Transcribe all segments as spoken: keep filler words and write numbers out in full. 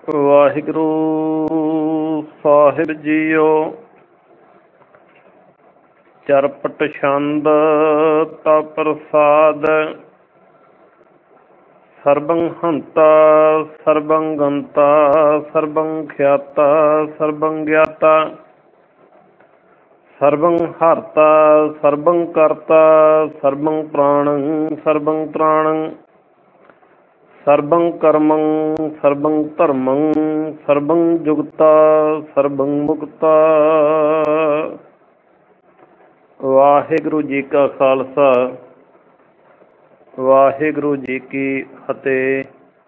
ਵਾਹਿਗੁਰੂ ਸਾਹਿਬ JIO. Charpat ਛੰਦ ਤਾ ਪ੍ਰਸਾਦ, ਸਰਬੰ ਹੰਤਾ ਸਰਬੰ ਗੰਤਾ ਸਰਬੰ ਖਿਆਤਾ ਸਰਬੰ ਗਿਆਤਾ, ਸਰਬੰ ਹਰਤਾ ਸਰਬੰ ਕਰਤਾ ਸਰਬੰ ਪ੍ਰਾਣੰ ਸਰਬੰ ਤ੍ਰਾਣੰ, ਸਰਬੰ ਕਰਮੰ ਸਰਬੰ ਧਰਮੰ ਸਰਬੰ ਜੁਗਤਾ ਸਰਬੰ ਮੁਕਤਾ। ਵਾਹਿਗੁਰੂ ਜੀ ਕਾ ਖਾਲਸਾ, ਵਾਹਿਗੁਰੂ ਜੀ ਕੀ ਫਤਿਹ।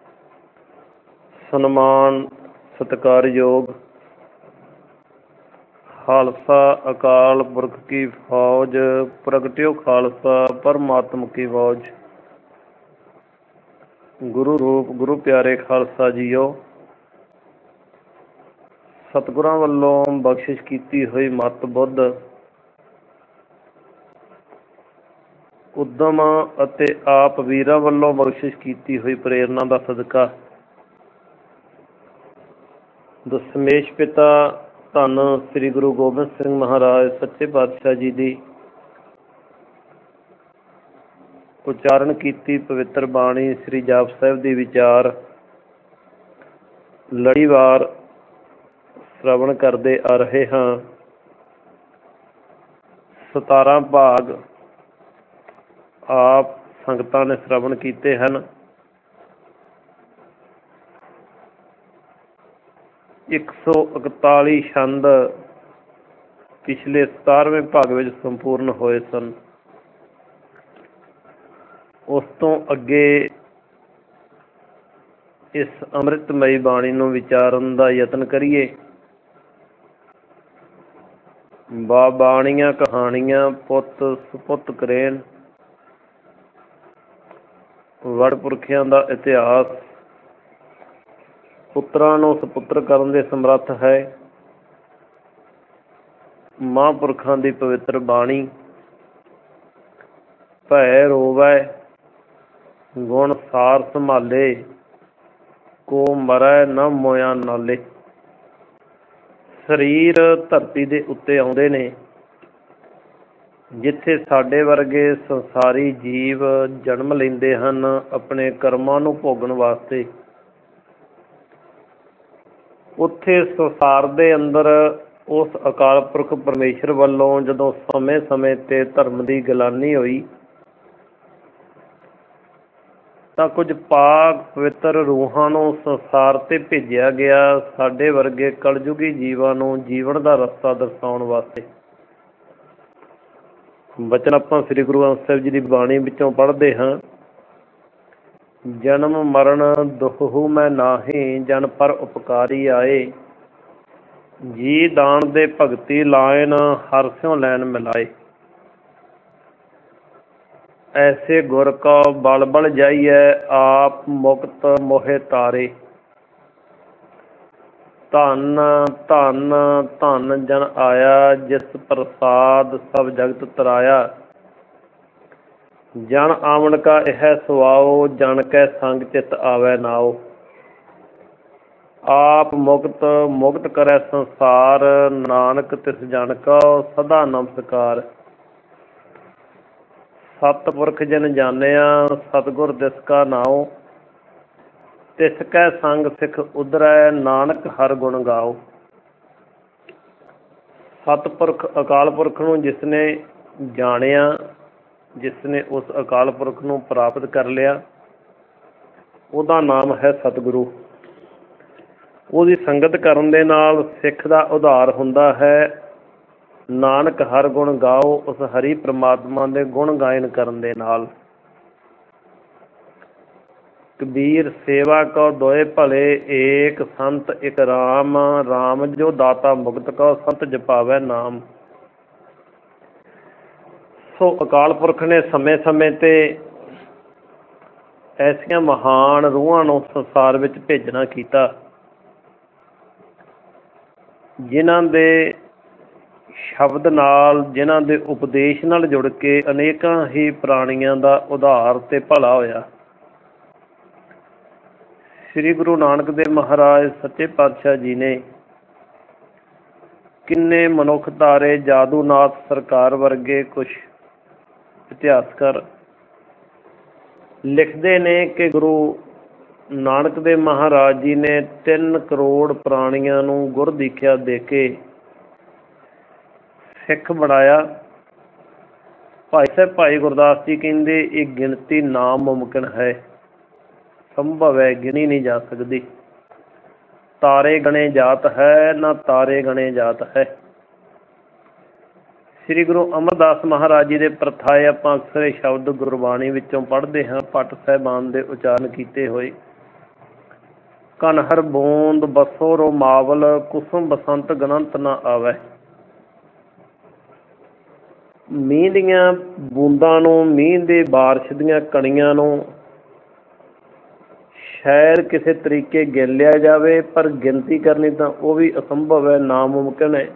ਸਨਮਾਨ ਸਤਿਕਾਰਯੋਗ ਖਾਲਸਾ ਅਕਾਲ ਪੁਰਖ ਕੀ ਫੌਜ, ਪ੍ਰਗਟਿਓ ਖਾਲਸਾ ਪਰਮਾਤਮ ਕੀ ਫੌਜ। ਗੁਰੂ ਰੂਪ ਗੁਰੂ ਪਿਆਰੇ ਖਾਲਸਾ ਜੀਓ, ਸਤਿਗੁਰਾਂ ਵੱਲੋਂ ਬਖਸ਼ਿਸ਼ ਕੀਤੀ ਹੋਈ ਮੱਤ ਬੁੱਧ, ਉਦਮ ਅਤੇ ਆਪ ਵੀਰਾਂ ਵੱਲੋਂ ਬਖਸ਼ਿਸ਼ ਕੀਤੀ ਹੋਈ ਪ੍ਰੇਰਨਾ ਦਾ ਸਦਕਾ ਦਸਮੇਸ਼ ਪਿਤਾ ਧੰਨ ਸ੍ਰੀ ਗੁਰੂ ਗੋਬਿੰਦ ਸਿੰਘ ਮਹਾਰਾਜ ਸੱਚੇ ਪਾਤਸ਼ਾਹ ਜੀ ਦੀ ਉਚਾਰਨ ਕੀਤੀ ਪਵਿੱਤਰ ਬਾਣੀ ਸ੍ਰੀ ਜਾਪ ਸਾਹਿਬ ਦੀ ਵਿਚਾਰ ਲੜੀਵਾਰ ਸ਼੍ਰਵਣ ਕਰਦੇ ਆ ਰਹੇ ਹਾਂ। ਸਤਾਰਾਂ ਭਾਗ ਆਪ ਸੰਗਤਾਂ ਨੇ ਸ਼੍ਰਵਣ ਕੀਤੇ ਹਨ। ਇੱਕ ਸੌ ਇਕਤਾਲੀ ਛੰਦ ਪਿਛਲੇ ਸਤਾਰਵੇਂ ਭਾਗ ਵਿੱਚ ਸੰਪੂਰਨ ਹੋਏ ਸਨ। ਉਸ ਤੋਂ ਅੱਗੇ ਇਸ ਅੰਮ੍ਰਿਤਮਈ ਬਾਣੀ ਨੂੰ ਵਿਚਾਰਨ ਦਾ ਯਤਨ ਕਰੀਏ। ਬਾ ਬਾਣੀਆਂ ਕਹਾਣੀਆਂ ਪੁੱਤ ਸੁਪੁੱਤ ਕਰੇਨ, ਵਡ ਪੁਰਖਿਆਂ ਦਾ ਇਤਿਹਾਸ ਪੁੱਤਰਾਂ ਨੂੰ ਸਪੁੱਤਰ ਕਰਨ ਦੇ ਸਮਰੱਥ ਹੈ। ਮਹਾਂਪੁਰਖਾਂ ਦੀ ਪਵਿੱਤਰ ਬਾਣੀ, ਭੈ ਰੋਵੈ ਗੁਣ ਸਾਰ ਸੰਭਾਲੇ, ਕੋ ਮਰੈ ਨਾ ਮੋਇਆ ਨਾਲੇ। ਸਰੀਰ ਧਰਤੀ ਦੇ ਉੱਤੇ ਆਉਂਦੇ ਨੇ, ਜਿੱਥੇ ਸਾਡੇ ਵਰਗੇ ਸੰਸਾਰੀ ਜੀਵ ਜਨਮ ਲੈਂਦੇ ਹਨ ਆਪਣੇ ਕਰਮਾਂ ਨੂੰ ਭੋਗਣ ਵਾਸਤੇ। ਉੱਥੇ ਸੰਸਾਰ ਦੇ ਅੰਦਰ ਉਸ ਅਕਾਲ ਪੁਰਖ ਪਰਮੇਸ਼ਰ ਵੱਲੋਂ ਜਦੋਂ ਸਮੇਂ ਸਮੇਂ ਤੇ ਧਰਮ ਦੀ ਗਿਲਾਨੀ ਹੋਈ ਤਾਂ ਕੁਝ ਪਾਕ ਪਵਿੱਤਰ ਰੂਹਾਂ ਨੂੰ ਸੰਸਾਰ ਤੇ ਭੇਜਿਆ ਗਿਆ, ਸਾਡੇ ਵਰਗੇ ਕਲਯੁਗੀ ਜੀਵਾਂ ਨੂੰ ਜੀਵਨ ਦਾ ਰਸਤਾ ਦਰਸਾਉਣ ਵਾਸਤੇ। ਬਚਨ ਆਪਾਂ ਸ੍ਰੀ ਗੁਰੂ ਗ੍ਰੰਥ ਸਾਹਿਬ ਜੀ ਦੀ ਬਾਣੀ ਵਿੱਚੋਂ ਪੜ੍ਹਦੇ ਹਾਂ। ਜਨਮ ਮਰਨ ਦੁਖੁ ਮੈਂ ਨਾਹੀਂ, ਜਨ ਪਰ ਉਪਕਾਰੀ ਆਏ। ਜੀ ਦਾਨ ਦੇ ਭਗਤੀ ਲਾਇਨ, ਹਰਿ ਸਿਉ ਲੈਣ ਮਿਲਾਏ। ਐਸੇ ਗੁਰ ਕਾ ਬਲ ਬਲ ਜਾਈਐ, ਆਪ ਮੁਕਤ ਮੋਹਿ ਤਾਰੇ। ਧੰਨ ਧੰਨ ਧੰਨ ਜਨ ਆਇਆ, ਜਿਸ ਪ੍ਰਸਾਦ ਸਭ ਜਗਤ ਤਰਾਇਆ। ਜਨ ਆਵਣ ਕਾ ਇਹ ਸੁਆਓ, ਜਨ ਕੈ ਸੰਗ ਚਿਤ ਆਵੈ ਨਾਉ। ਆਪ ਮੁਕਤ ਮੁਕਤ ਕਰੈ ਸੰਸਾਰ, ਨਾਨਕ ਤਿਸ ਜਨ ਕਾ ਸਦਾ ਨਮਸਕਾਰ। ਸਤਿਪੁਰਖ ਜਨ ਜਾਣਿਆ, ਸਤਿਗੁਰ ਦਿਸ ਕਾ ਨਾਉ। ਤਿਸ ਕੈ ਸੰਗ ਸਿੱਖ ਉਧਰੈ, ਨਾਨਕ ਹਰਿ ਗੁਣ ਗਾਓ। ਸਤਿਪੁਰਖ ਅਕਾਲ ਪੁਰਖ ਨੂੰ ਜਿਸ ਨੇ ਜਾਣਿਆ, ਜਿਸ ਨੇ ਉਸ ਅਕਾਲ ਪੁਰਖ ਨੂੰ ਪ੍ਰਾਪਤ ਕਰ ਲਿਆ, ਉਹਦਾ ਨਾਮ ਹੈ ਸਤਿਗੁਰੂ। ਉਹਦੀ ਸੰਗਤ ਕਰਨ ਦੇ ਨਾਲ ਸਿੱਖ ਦਾ ਉਧਾਰ ਹੁੰਦਾ ਹੈ। ਨਾਨਕ ਹਰ ਗੁਣ ਗਾਓ, ਉਸ ਹਰੀ ਪ੍ਰਮਾਤਮਾ ਦੇ ਗੁਣ ਗਾਇਨ ਕਰਨ ਦੇ ਨਾਲ। ਕਬੀਰ ਸੇਵਾ ਕਉ ਦੋਏ ਭਲੇ, ਏਕ ਸੰਤ ਇਕ ਰਾਮ। ਰਾਮ ਜੋ ਦਾਤਾ ਮੁਕਤ ਕਉ, ਸੰਤ ਜਪਾਵੈ ਨਾਮ। ਸੋ ਅਕਾਲ ਪੁਰਖ ਨੇ ਸਮੇਂ ਸਮੇਂ ਤੇ ਐਸੀਆਂ ਮਹਾਨ ਰੂਹਾਂ ਨੂੰ ਸੰਸਾਰ ਵਿੱਚ ਭੇਜਣਾ ਕੀਤਾ, ਜਿਨ੍ਹਾਂ ਦੇ ਸ਼ਬਦ ਨਾਲ, ਜਿਨ੍ਹਾਂ ਦੇ ਉਪਦੇਸ਼ ਨਾਲ ਜੁੜ ਕੇ ਅਨੇਕਾਂ ਹੀ ਪ੍ਰਾਣੀਆਂ ਦਾ ਉਧਾਰ ਤੇ ਭਲਾ ਹੋਇਆ। ਸ੍ਰੀ ਗੁਰੂ ਨਾਨਕ ਦੇਵ ਮਹਾਰਾਜ ਸੱਚੇ ਪਾਤਸ਼ਾਹ ਜੀ ਨੇ ਕਿੰਨੇ ਮਨੁੱਖ ਤਾਰੇ, ਜਾਦੂਨਾਥ ਸਰਕਾਰ ਵਰਗੇ ਕੁਛ ਇਤਿਹਾਸਕਾਰ ਲਿਖਦੇ ਨੇ ਕਿ ਗੁਰੂ ਨਾਨਕ ਦੇਵ ਮਹਾਰਾਜ ਜੀ ਨੇ ਤਿੰਨ ਕਰੋੜ ਪ੍ਰਾਣੀਆਂ ਨੂੰ ਗੁਰ ਦੀਖਿਆ ਦੇ ਕੇ ਸਿੱਖ ਬਣਾਇਆ। ਭਾਈ ਸਾਹਿਬ ਭਾਈ ਗੁਰਦਾਸ ਜੀ ਕਹਿੰਦੇ ਇਹ ਗਿਣਤੀ ਨਾਮੁਮਕਿਨ ਹੈ, ਸੰਭਵ ਹੈ, ਗਿਣੀ ਨਹੀਂ ਜਾ ਸਕਦੀ। ਤਾਰੇ ਗਣੇ ਜਾਤ ਹੈ ਨਾ ਤਾਰੇ ਗਣੇ ਜਾਤ ਹੈ। ਸ੍ਰੀ ਗੁਰੂ ਅਮਰਦਾਸ ਮਹਾਰਾਜ ਜੀ ਦੇ ਪ੍ਰਥਾਏ ਆਪਾਂ ਅਕਸਰ ਇਹ ਸ਼ਬਦ ਗੁਰਬਾਣੀ ਵਿੱਚੋਂ ਪੜ੍ਹਦੇ ਹਾਂ, ਭੱਟ ਸਾਹਿਬਾਨ ਦੇ ਉਚਾਰਨ ਕੀਤੇ ਹੋਏ। ਕਨ ਹਰ ਬੂੰਦ ਬਸੋ ਰੋ ਮਾਵਲ, ਕੁਸਮ ਬਸੰਤ ਗਣੰਤ ਨਾ ਆਵੈ। ਮੀਂਹ ਦੀਆਂ ਬੂੰਦਾਂ ਨੂੰ, ਮੀਂਹ ਦੇ ਬਾਰਿਸ਼ ਦੀਆਂ ਕਣੀਆਂ ਨੂੰ ਸ਼ਾਇਦ ਕਿਸੇ ਤਰੀਕੇ ਗਿਣ ਲਿਆ ਜਾਵੇ, ਪਰ ਗਿਣਤੀ ਕਰਨੀ ਤਾਂ ਉਹ ਵੀ ਅਸੰਭਵ ਹੈ, ਨਾਮੁਮਕਿਨ ਹੈ।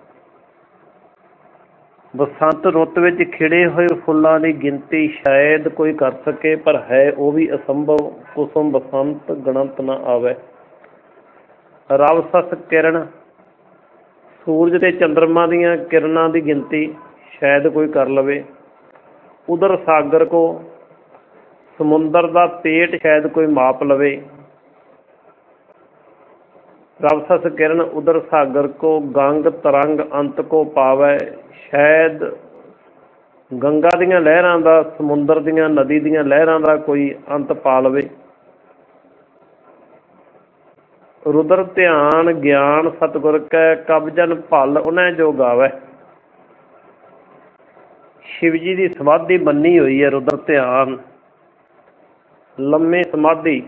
ਬਸੰਤ ਰੁੱਤ ਵਿੱਚ ਖਿੜੇ ਹੋਏ ਫੁੱਲਾਂ ਦੀ ਗਿਣਤੀ ਸ਼ਾਇਦ ਕੋਈ ਕਰ ਸਕੇ, ਪਰ ਹੈ ਉਹ ਵੀ ਅਸੰਭਵ। ਕੁਸਮ ਬਸੰਤ ਗਣੰਤ ਨਾ ਆਵੇ। ਰਵ ਸਸ ਕਿਰਨ, ਸੂਰਜ ਤੇ ਚੰਦਰਮਾ ਦੀਆਂ ਕਿਰਨਾਂ ਦੀ ਗਿਣਤੀ ਸ਼ਾਇਦ ਕੋਈ ਕਰ ਲਵੇ। ਉਧਰ ਸਾਗਰ ਕੋ, ਸਮੁੰਦਰ ਦਾ ਪੇਟ ਸ਼ਾਇਦ ਕੋਈ ਮਾਪ ਲਵੇ। ਰਵ ਸਸ ਕਿਰਨ ਉਧਰ ਸਾਗਰ ਕੋ, ਗੰਗ ਤਰੰਗ ਅੰਤ ਕੋ ਪਾਵੈ। ਸ਼ਾਇਦ ਗੰਗਾ ਦੀਆਂ ਲਹਿਰਾਂ ਦਾ, ਸਮੁੰਦਰ ਦੀਆਂ, ਨਦੀ ਦੀਆਂ ਲਹਿਰਾਂ ਦਾ ਕੋਈ ਅੰਤ ਪਾ ਲਵੇ। ਰੁਦਰ ਧਿਆਨ ਗਿਆਨ ਸਤਿਗੁਰ ਕੈ, ਕਬ ਜਨ ਭਲ ਉਹਨੇ ਜੋ ਗਾਵੈ। ਸ਼ਿਵ ਜੀ ਦੀ ਸਮਾਧੀ ਮੰਨੀ ਹੋਈ ਹੈ ਰੁਦਰ ਧਿਆਨ, ਲੰਮੇ ਸਮਾਧੀ।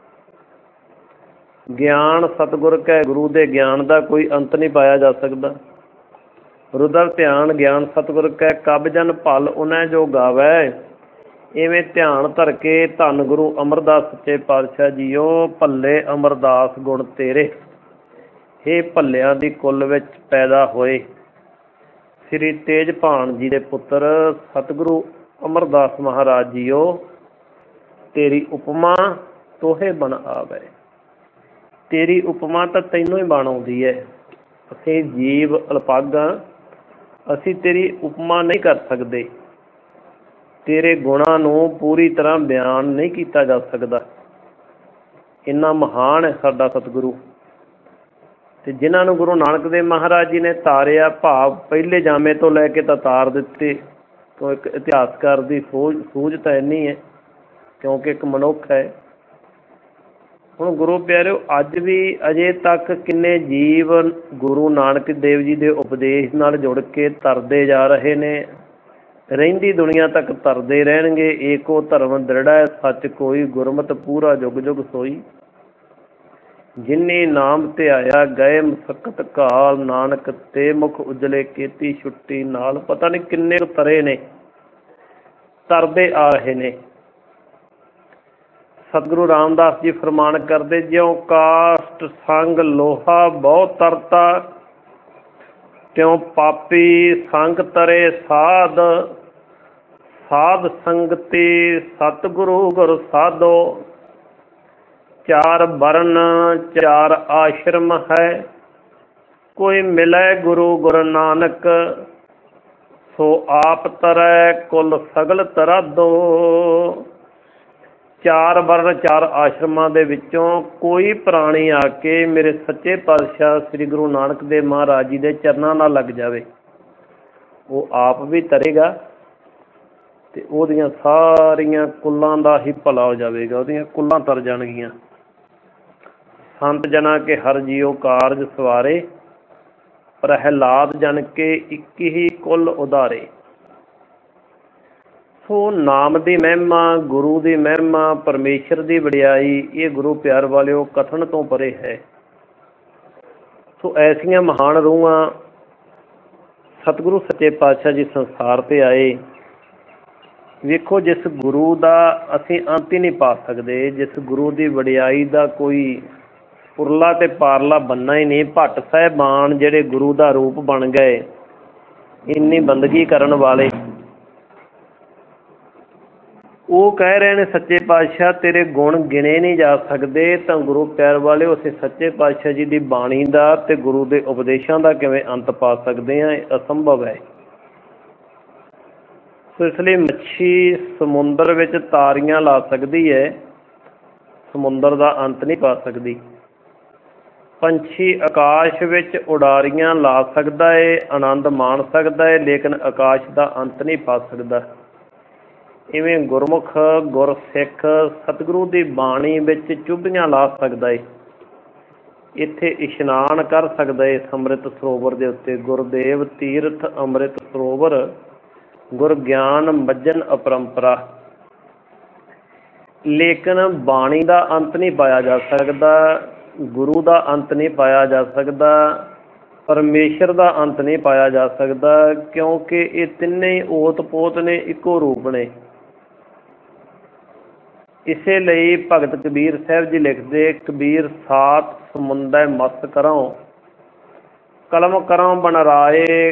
ਗਿਆਨ ਸਤਿਗੁਰ ਕੈ, ਗੁਰੂ ਦੇ ਗਿਆਨ ਦਾ ਕੋਈ ਅੰਤ ਨਹੀਂ ਪਾਇਆ ਜਾ ਸਕਦਾ। ਰੁਦਰ ਧਿਆਨ ਗਿਆਨ ਸਤਿਗੁਰ ਕੈ, ਕਬ ਜਨ ਭਲ ਉਹਨੇ ਜੋ ਗਾਵੈ। ਇਵੇਂ ਧਿਆਨ ਧਰ ਕੇ ਧੰਨ ਗੁਰੂ ਅਮਰਦਾਸ ਸੱਚੇ ਪਾਤਸ਼ਾਹ ਜੀਓ, ਭੱਲੇ ਅਮਰਦਾਸ ਗੁਣ ਤੇਰੇ। ਇਹ ਭੱਲਿਆਂ ਦੀ ਕੁੱਲ ਵਿੱਚ ਪੈਦਾ ਹੋਏ ਸ੍ਰੀ ਤੇਜਭਾਨ ਜੀ ਦੇ ਪੁੱਤਰ ਸਤਿਗੁਰੂ ਅਮਰਦਾਸ ਮਹਾਰਾਜ ਜੀਓ, ਤੇਰੀ ਉਪਮਾ ਤੋਹੇ ਬਣ ਆਵੇ। ਤੇਰੀ ਉਪਮਾ ਤਾਂ ਤੈਨੂੰ ਹੀ ਬਣ ਆਉਂਦੀ ਹੈ। ਅਸੀਂ ਜੀਵ ਅਲਪਾਗਾ, ਅਸੀਂ ਤੇਰੀ ਉਪਮਾ ਨਹੀਂ ਕਰ ਸਕਦੇ। ਤੇਰੇ ਗੁਣਾਂ ਨੂੰ ਪੂਰੀ ਤਰ੍ਹਾਂ ਬਿਆਨ ਨਹੀਂ ਕੀਤਾ ਜਾ ਸਕਦਾ। ਇੰਨਾ ਮਹਾਨ ਹੈ ਸਾਡਾ ਸਤਿਗੁਰੂ। ਤੇ ਜਿਨ੍ਹਾਂ ਨੂੰ ਗੁਰੂ ਨਾਨਕ ਦੇਵ ਮਹਾਰਾਜ ਜੀ ਨੇ ਤਾਰਿਆ, ਭਾਵ ਪਹਿਲੇ ਜਾਮੇ ਤੋਂ ਲੈ ਕੇ ਤਾਂ ਤਾਰ ਦਿੱਤੇ। ਤੋਂ ਇੱਕ ਇਤਿਹਾਸਕਾਰ ਦੀ ਸੂਝ ਸੂਝ ਤਾਂ ਇੰਨੀ ਹੈ, ਕਿਉਂਕਿ ਇੱਕ ਮਨੁੱਖ ਹੈ। ਹੁਣ ਗੁਰੂ ਪਿਆਰਿਓ, ਅੱਜ ਵੀ ਅਜੇ ਤੱਕ ਕਿੰਨੇ ਜੀਵ ਗੁਰੂ ਨਾਨਕ ਦੇਵ ਜੀ ਦੇ ਉਪਦੇਸ਼ ਨਾਲ ਜੁੜ ਕੇ ਤਰਦੇ ਜਾ ਰਹੇ ਨੇ, ਰਹਿੰਦੀ ਦੁਨੀਆ ਤੱਕ ਤਰਦੇ ਰਹਿਣਗੇ। ਏਕੋ ਧਰਮ ਦ੍ਰਿੜਾ ਸੱਚ ਕੋਈ, ਗੁਰਮਤਿ ਪੂਰਾ ਜੁਗ ਜੁਗ ਸੋਈ। ਜਿਨੇ ਨਾਮ ਧਿਆਇਆ ਗਏ ਮਸਕਤ ਕਾਲ, ਨਾਨਕ ਤੇ ਮੁਖ ਉਜਲੇ ਕੀਤੀ ਛੁੱਟੀ ਨਾਲ। ਪਤਾ ਨਹੀਂ ਕਿੰਨੇ ਤਰੇ ਨੇ, ਤਰਦੇ ਆ ਰਹੇ ਨੇ। ਸਤਿਗੁਰੂ ਰਾਮਦਾਸ ਜੀ ਫਰਮਾਨ ਕਰਦੇ, ਜਿਉਂ ਕਾਸ਼ਟ ਸੰਗ ਲੋਹਾ ਬਹੁ ਤਰਤਾ, ਤਿਉਂ ਪਾਪੀ ਸੰਗ ਤਰੇ ਸਾਧ। ਸਾਧ ਸੰਗਤੀ ਸਤਿਗੁਰੂ ਗੁਰ ਸਾਧੋ, ਚਾਰ ਵਰਨ ਚਾਰ ਆਸ਼ਰਮ ਹੈ। ਕੋਈ ਮਿਲੈ ਗੁਰੂ ਗੁਰ ਨਾਨਕ, ਸੋ ਆਪ ਤਰੈ ਕੁਲ ਸਗਲ ਤਰਾਦੋ। ਚਾਰ ਵਰਨ ਚਾਰ ਆਸ਼ਰਮਾਂ ਦੇ ਵਿੱਚੋਂ ਕੋਈ ਪ੍ਰਾਣੀ ਆ ਕੇ ਮੇਰੇ ਸੱਚੇ ਪਾਤਸ਼ਾਹ ਸ੍ਰੀ ਗੁਰੂ ਨਾਨਕ ਦੇਵ ਮਹਾਰਾਜ ਜੀ ਦੇ ਚਰਨਾਂ ਨਾਲ ਲੱਗ ਜਾਵੇ, ਉਹ ਆਪ ਵੀ ਤਰੇਗਾ ਤੇ ਉਹਦੀਆਂ ਸਾਰੀਆਂ ਕੁੱਲਾਂ ਦਾ ਹੀ ਭਲਾ ਹੋ ਜਾਵੇਗਾ, ਉਹਦੀਆਂ ਕੁੱਲਾਂ ਤਰ ਜਾਣਗੀਆਂ। ਸੰਤ ਜਨਾ ਕੇ ਹਰ ਜੀਓ ਕਾਰਜ ਸਵਾਰੇ, ਪ੍ਰਹਿਲਾਦ ਜਨ ਕੇ ਇੱਕ ਹੀ ਕੁੱਲ ਉਧਾਰੇ। ਸੋ ਨਾਮ ਦੀ ਮਹਿਮਾ, ਗੁਰੂ ਦੀ ਮਹਿਮਾ, ਪਰਮੇਸ਼ਰ ਦੀ ਵਡਿਆਈ, ਇਹ ਗੁਰੂ ਪਿਆਰ ਵਾਲਿਓ ਕਥਨ ਤੋਂ ਪਰੇ ਹੈ। ਸੋ ਐਸੀਆਂ ਮਹਾਨ ਰੂਹਾਂ ਸਤਿਗੁਰੂ ਸੱਚੇ ਪਾਤਸ਼ਾਹ ਜੀ ਸੰਸਾਰ 'ਤੇ ਆਏ। ਵੇਖੋ, ਜਿਸ ਗੁਰੂ ਦਾ ਅਸੀਂ ਅੰਤ ਹੀ ਨਹੀਂ ਪਾ ਸਕਦੇ, ਜਿਸ ਗੁਰੂ ਦੀ ਵਡਿਆਈ ਦਾ ਕੋਈ ਉਰਲਾ ਤੇ ਪਾਰਲਾ ਬੰਨਾ ਹੀ ਨਹੀਂ। ਭੱਟ ਸਾਹਿਬਾਨ ਜਿਹੜੇ ਗੁਰੂ ਦਾ ਰੂਪ ਬਣ ਗਏ, ਇੰਨੀ ਬੰਦਗੀ ਕਰਨ ਵਾਲੇ, ਉਹ ਕਹਿ ਰਹੇ ਨੇ ਸੱਚੇ ਪਾਤਸ਼ਾਹ ਤੇਰੇ ਗੁਣ ਗਿਣੇ ਨਹੀਂ ਜਾ ਸਕਦੇ। ਤਾਂ ਗੁਰੂ ਪਿਆਰ ਵਾਲਿਓ, ਅਸੀਂ ਸੱਚੇ ਪਾਤਸ਼ਾਹ ਜੀ ਦੀ ਬਾਣੀ ਦਾ ਤੇ ਗੁਰੂ ਦੇ ਉਪਦੇਸ਼ਾਂ ਦਾ ਕਿਵੇਂ ਅੰਤ ਪਾ ਸਕਦੇ ਹਾਂ? ਇਹ ਅਸੰਭਵ ਹੈ। ਸੋ ਇਸ ਲਈ ਮੱਛੀ ਸਮੁੰਦਰ ਵਿੱਚ ਤਾਰੀਆਂ ਲਾ ਸਕਦੀ ਹੈ, ਸਮੁੰਦਰ ਦਾ ਅੰਤ ਨਹੀਂ ਪਾ ਸਕਦੀ। ਪੰਛੀ ਆਕਾਸ਼ ਵਿੱਚ ਉਡਾਰੀਆਂ ਲਾ ਸਕਦਾ ਹੈ, ਆਨੰਦ ਮਾਣ ਸਕਦਾ ਹੈ, ਲੇਕਿਨ ਆਕਾਸ਼ ਦਾ ਅੰਤ ਨਹੀਂ ਪਾ ਸਕਦਾ। ਇਵੇਂ ਗੁਰਮੁਖ ਗੁਰਸਿੱਖ ਸਤਿਗੁਰੂ ਦੀ ਬਾਣੀ ਵਿੱਚ ਚੁੱਭੀਆਂ ਲਾ ਸਕਦਾ ਹੈ, ਇੱਥੇ ਇਸ਼ਨਾਨ ਕਰ ਸਕਦਾ ਹੈ ਅੰਮ੍ਰਿਤ ਸਰੋਵਰ ਦੇ ਉੱਤੇ। ਗੁਰਦੇਵ ਤੀਰਥ ਅੰਮ੍ਰਿਤ ਸਰੋਵਰ, ਗੁਰ ਗਿਆਨ ਮੱਜਨ ਅਪਰੰਪਰਾ। ਲੇਕਿਨ ਬਾਣੀ ਦਾ ਅੰਤ ਨਹੀਂ ਪਾਇਆ ਜਾ ਸਕਦਾ, ਗੁਰੂ ਦਾ ਅੰਤ ਨਹੀਂ ਪਾਇਆ ਜਾ ਸਕਦਾ, ਪਰਮੇਸ਼ਰ ਦਾ ਅੰਤ ਨਹੀਂ ਪਾਇਆ ਜਾ ਸਕਦਾ, ਕਿਉਂਕਿ ਇਹ ਤਿੰਨੇ ਹੀ ਓਤ ਪੋਤ ਨੇ, ਇੱਕੋ ਰੂਪ ਨੇ। ਇਸੇ ਲਈ ਭਗਤ ਕਬੀਰ ਸਾਹਿਬ ਜੀ ਲਿਖਦੇ, ਕਬੀਰ ਸਾਤ ਸਮੁੰਦਰ ਮਸਤ ਕਰੋ, ਕਲਮ ਕਰੋ ਬਣਰਾਏ,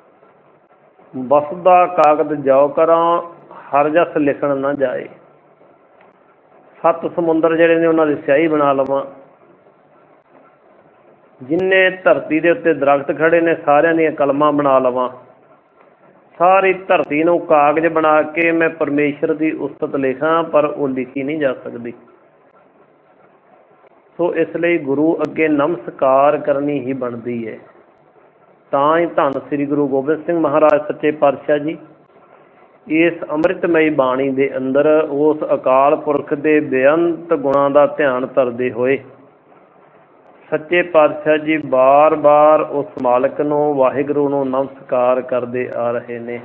ਬਸਦਾ ਕਾਗਦ ਜਾਓ ਕਰਾਂ, ਹਰ ਜਸ ਲਿਖਣ ਨਾ ਜਾਏ। ਸੱਤ ਸਮੁੰਦਰ ਜਿਹੜੇ ਨੇ ਉਹਨਾਂ ਦੀ ਸਿਆਹੀ ਬਣਾ ਲਵਾਂ। ਜਿੰਨੇ ਧਰਤੀ ਦੇ ਉੱਤੇ ਦਰਖਤ ਖੜੇ ਨੇ ਸਾਰਿਆਂ ਦੀਆਂ ਕਲਮਾਂ ਬਣਾ ਲਵਾਂ। ਸਾਰੀ ਧਰਤੀ ਨੂੰ ਕਾਗਜ਼ ਬਣਾ ਕੇ ਮੈਂ ਪਰਮੇਸ਼ਰ ਦੀ ਉਸਤਤ ਲਿਖਾਂ, ਪਰ ਉਹ ਲਿਖੀ ਨਹੀਂ ਜਾ ਸਕਦੀ। ਸੋ ਇਸ ਲਈ ਗੁਰੂ ਅੱਗੇ ਨਮਸਕਾਰ ਕਰਨੀ ਹੀ ਬਣਦੀ ਹੈ। ਤਾਂ ਹੀ ਧੰਨ ਸ੍ਰੀ ਗੁਰੂ ਗੋਬਿੰਦ ਸਿੰਘ ਮਹਾਰਾਜ ਸੱਚੇ ਪਾਤਸ਼ਾਹ ਜੀ ਇਸ ਅੰਮ੍ਰਿਤਮਈ ਬਾਣੀ ਦੇ ਅੰਦਰ ਉਸ ਅਕਾਲ ਪੁਰਖ ਦੇ ਬੇਅੰਤ ਗੁਣਾਂ ਦਾ ਧਿਆਨ ਧਰਦੇ ਹੋਏ ਸੱਚੇ ਪਾਤਸ਼ਾਹ ਜੀ ਬਾਰ ਬਾਰ ਉਸ ਮਾਲਕ ਨੂੰ, ਵਾਹਿਗੁਰੂ ਨੂੰ ਨਮਸਕਾਰ ਕਰਦੇ ਆ ਰਹੇ ਨੇ।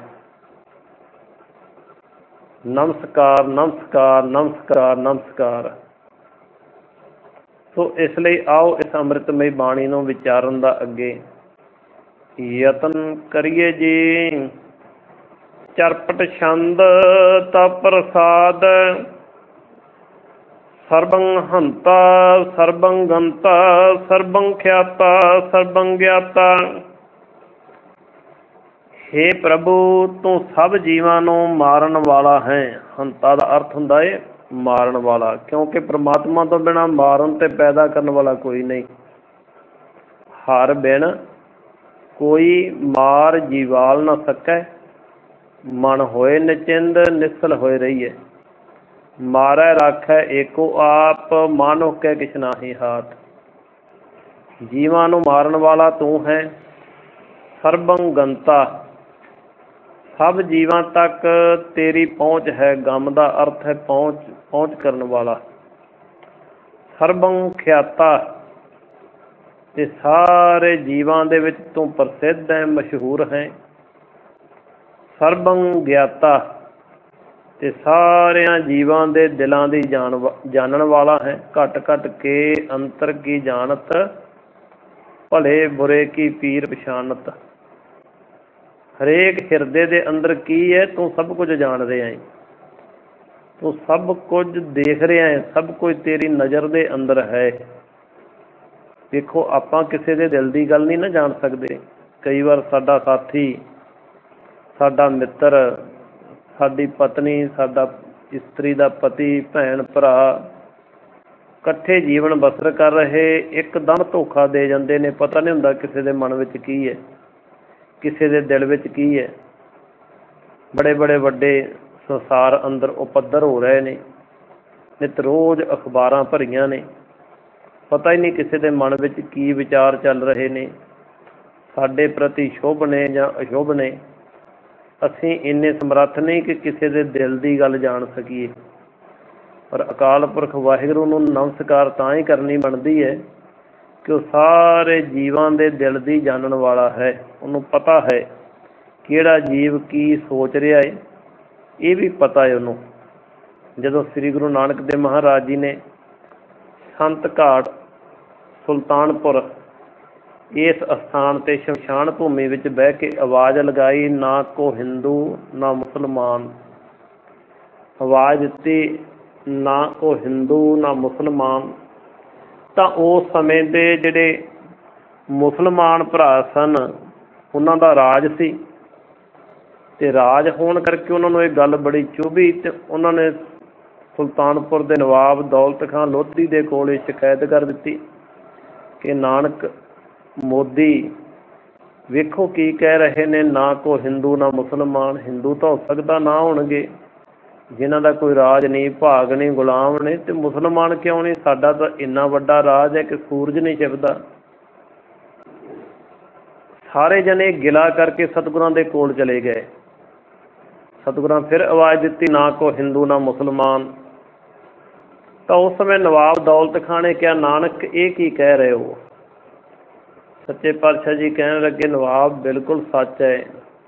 ਨਮਸਕਾਰ ਨਮਸਕਾਰ ਨਮਸਕਾਰ ਨਮਸਕਾਰ। ਸੋ ਇਸ ਲਈ ਆਓ ਇਸ ਅੰਮ੍ਰਿਤਮਈ ਬਾਣੀ ਨੂੰ ਵਿਚਾਰਨ ਦਾ ਅੱਗੇ ਯਤਨ ਕਰੀਏ ਜੀ। ਚਰਪਟ ਛੰਦ ਤਾ ਪ੍ਰਸਾਦ, ਸਰਬੰ ਹੰਤਾ ਸਰਬੰ ਗੰਤਾ, ਸਰਬੰ ਖਿਆਤਾ ਸਰਬੰ ਗਿਆਤਾ। ਹੇ ਪ੍ਰਭੂ, ਤੂੰ ਸਭ ਜੀਵਾਂ ਨੂੰ ਮਾਰਨ ਵਾਲਾ ਹੈ। ਹੰਤਾ ਦਾ ਅਰਥ ਹੁੰਦਾ ਹੈ ਮਾਰਨ ਵਾਲਾ, ਕਿਉਂਕਿ ਪ੍ਰਮਾਤਮਾ ਤੋਂ ਬਿਨਾਂ ਮਾਰਨ ਤੇ ਪੈਦਾ ਕਰਨ ਵਾਲਾ ਕੋਈ ਨਹੀਂ। ਹਰ ਬਿਨ ਕੋਈ ਮਾਰ ਜੀਵਾਲ ਨਾ ਸਕੈ, ਮਨ ਹੋਏ ਨਿਚਿੰਦ ਨਿਸਲ ਹੋਏ ਰਹੀਏ। ਮਾਰੈ ਰਾਖੈ ਏਕੋ ਆਪ, ਮਾਨੋ ਕੈ ਕਿਛ ਨਾਹੀ ਹਾਥ। ਜੀਵਾਂ ਨੂੰ ਮਾਰਨ ਵਾਲਾ ਤੂੰ ਹੈ। ਸਰਬੰ ਗੰਤਾ, ਸਭ ਜੀਵਾਂ ਤੱਕ ਤੇਰੀ ਪਹੁੰਚ ਹੈ। ਗਮ ਦਾ ਅਰਥ ਹੈ ਪਹੁੰਚ, ਪਹੁੰਚ ਕਰਨ ਵਾਲਾ। ਸਰਬੰ ਖਿਆਤਾ, ਤੇ ਸਾਰੇ ਜੀਵਾਂ ਦੇ ਵਿੱਚ ਤੂੰ ਪ੍ਰਸਿੱਧ ਹੈ, ਮਸ਼ਹੂਰ ਹੈ। ਸਰਬੰ ਗਿਆਤਾ, ਤੇ ਸਾਰਿਆਂ ਜੀਵਾਂ ਦੇ ਦਿਲਾਂ ਦੀ ਜਾਣ ਜਾਣਨ ਵਾਲਾ ਹੈ। ਘਟ ਘਟ ਕੇ ਅੰਤਰ ਕੀ ਜਾਣਤ, ਭਲੇ ਬੁਰੇ ਕੀ ਪੀਰ ਪਛਾਨਤ। ਹਰੇਕ ਹਿਰਦੇ ਦੇ ਅੰਦਰ ਕੀ ਹੈ ਤੂੰ ਸਭ ਕੁਝ ਜਾਣ ਰਿਹਾ ਹੈ, ਤੂੰ ਸਭ ਕੁਝ ਦੇਖ ਰਿਹਾ ਹੈ, ਸਭ ਕੁਝ ਤੇਰੀ ਨਜ਼ਰ ਦੇ ਅੰਦਰ ਹੈ। ਦੇਖੋ, ਆਪਾਂ ਕਿਸੇ ਦੇ ਦਿਲ ਦੀ ਗੱਲ ਨਹੀਂ ਨਾ ਜਾਣ ਸਕਦੇ। ਕਈ ਵਾਰ ਸਾਡਾ ਸਾਥੀ, ਸਾਡਾ ਮਿੱਤਰ, ਸਾਡੀ ਪਤਨੀ, ਸਾਡਾ ਇਸਤਰੀ ਦਾ ਪਤੀ, ਭੈਣ ਭਰਾ ਇਕੱਠੇ ਜੀਵਨ ਬਸਰ ਕਰ ਰਹੇ, ਇੱਕਦਮ ਧੋਖਾ ਦੇ ਜਾਂਦੇ ਨੇ। ਪਤਾ ਨਹੀਂ ਹੁੰਦਾ ਕਿਸੇ ਦੇ ਮਨ ਵਿੱਚ ਕੀ ਹੈ, ਕਿਸੇ ਦੇ ਦਿਲ ਵਿੱਚ ਕੀ ਹੈ। ਬੜੇ ਬੜੇ ਵੱਡੇ ਸੰਸਾਰ ਅੰਦਰ ਉਪੱਦਰ ਹੋ ਰਹੇ ਨੇ, ਨਿਤ ਰੋਜ਼ ਅਖਬਾਰਾਂ ਭਰੀਆਂ ਨੇ। ਪਤਾ ਹੀ ਨਹੀਂ ਕਿਸੇ ਦੇ ਮਨ ਵਿੱਚ ਕੀ ਵਿਚਾਰ ਚੱਲ ਰਹੇ ਨੇ, ਸਾਡੇ ਪ੍ਰਤੀ ਸ਼ੁਭ ਨੇ ਜਾਂ ਅਸ਼ੁਭ ਨੇ। ਅਸੀਂ ਇੰਨੇ ਸਮਰੱਥ ਨਹੀਂ ਕਿ ਕਿਸੇ ਦੇ ਦਿਲ ਦੀ ਗੱਲ ਜਾਣ ਸਕੀਏ। ਪਰ ਅਕਾਲ ਪੁਰਖ ਵਾਹਿਗੁਰੂ ਨੂੰ ਨਮਸਕਾਰ ਤਾਂ ਹੀ ਕਰਨੀ ਬਣਦੀ ਹੈ ਕਿ ਉਹ ਸਾਰੇ ਜੀਵਾਂ ਦੇ ਦਿਲ ਦੀ ਜਾਣਨ ਵਾਲਾ ਹੈ। ਉਹਨੂੰ ਪਤਾ ਹੈ ਕਿਹੜਾ ਜੀਵ ਕੀ ਸੋਚ ਰਿਹਾ ਹੈ, ਇਹ ਵੀ ਪਤਾ ਹੈ ਉਹਨੂੰ। ਜਦੋਂ ਸ੍ਰੀ ਗੁਰੂ ਨਾਨਕ ਦੇਵ ਮਹਾਰਾਜ ਜੀ ਨੇ ਸੰਤ ਘਾਟ ਸੁਲਤਾਨਪੁਰ ਇਸ ਅਸਥਾਨ 'ਤੇ ਸ਼ਮਸ਼ਾਨ ਭੂਮੀ ਵਿੱਚ ਬਹਿ ਕੇ ਆਵਾਜ਼ ਲਗਾਈ, ਨਾ ਕੋ ਹਿੰਦੂ ਨਾ ਮੁਸਲਮਾਨ। ਆਵਾਜ਼ ਦਿੱਤੀ ਨਾ ਕੋ ਹਿੰਦੂ ਨਾ ਮੁਸਲਮਾਨ। ਤਾਂ ਉਸ ਸਮੇਂ ਦੇ ਜਿਹੜੇ ਮੁਸਲਮਾਨ ਭਰਾ ਸਨ ਉਹਨਾਂ ਦਾ ਰਾਜ ਸੀ, ਤੇ ਰਾਜ ਹੋਣ ਕਰਕੇ ਉਹਨਾਂ ਨੂੰ ਇਹ ਗੱਲ ਬੜੀ ਚੁਭੀ ਤੇ ਉਹਨਾਂ ਨੇ ਸੁਲਤਾਨਪੁਰ ਦੇ ਨਵਾਬ ਦੌਲਤ ਖਾਂ ਲੋਧੀ ਦੇ ਕੋਲ ਇਹ ਸ਼ਿਕਾਇਤ ਕਰ ਦਿੱਤੀ ਕਿ ਨਾਨਕ ਮੋਦੀ ਵੇਖੋ ਕੀ ਕਹਿ ਰਹੇ ਨੇ, ਨਾ ਕੋ ਹਿੰਦੂ ਨਾ ਮੁਸਲਮਾਨ। ਹਿੰਦੂ ਤਾਂ ਹੋ ਸਕਦਾ ਨਾ ਹੋਣਗੇ ਜਿਨ੍ਹਾਂ ਦਾ ਕੋਈ ਰਾਜ ਨਹੀਂ, ਭਾਗ ਨਹੀਂ, ਗੁਲਾਮ ਨੇ, ਤੇ ਮੁਸਲਮਾਨ ਕਿਉਂ ਨਹੀਂ? ਸਾਡਾ ਤਾਂ ਇੰਨਾ ਵੱਡਾ ਰਾਜ ਹੈ ਕਿ ਸੂਰਜ ਨਹੀਂ ਛਿਪਦਾ। ਸਾਰੇ ਜਣੇ ਗਿਲਾ ਕਰਕੇ ਸਤਿਗੁਰਾਂ ਦੇ ਕੋਲ ਚਲੇ ਗਏ। ਸਤਿਗੁਰਾਂ ਫਿਰ ਆਵਾਜ਼ ਦਿੱਤੀ, ਨਾ ਕੋ ਹਿੰਦੂ ਨਾ ਮੁਸਲਮਾਨ। ਤਾਂ ਉਸ ਸਮੇਂ ਨਵਾਬ ਦੌਲਤ ਖਾਂ ਨੇ ਕਿਹਾ, ਨਾਨਕ ਇਹ ਕੀ ਕਹਿ ਰਹੇ ਹੋ? ਸੱਚੇ ਪਾਤਸ਼ਾਹ ਜੀ ਕਹਿਣ ਲੱਗੇ, ਨਵਾਬ ਬਿਲਕੁਲ ਸੱਚ ਹੈ।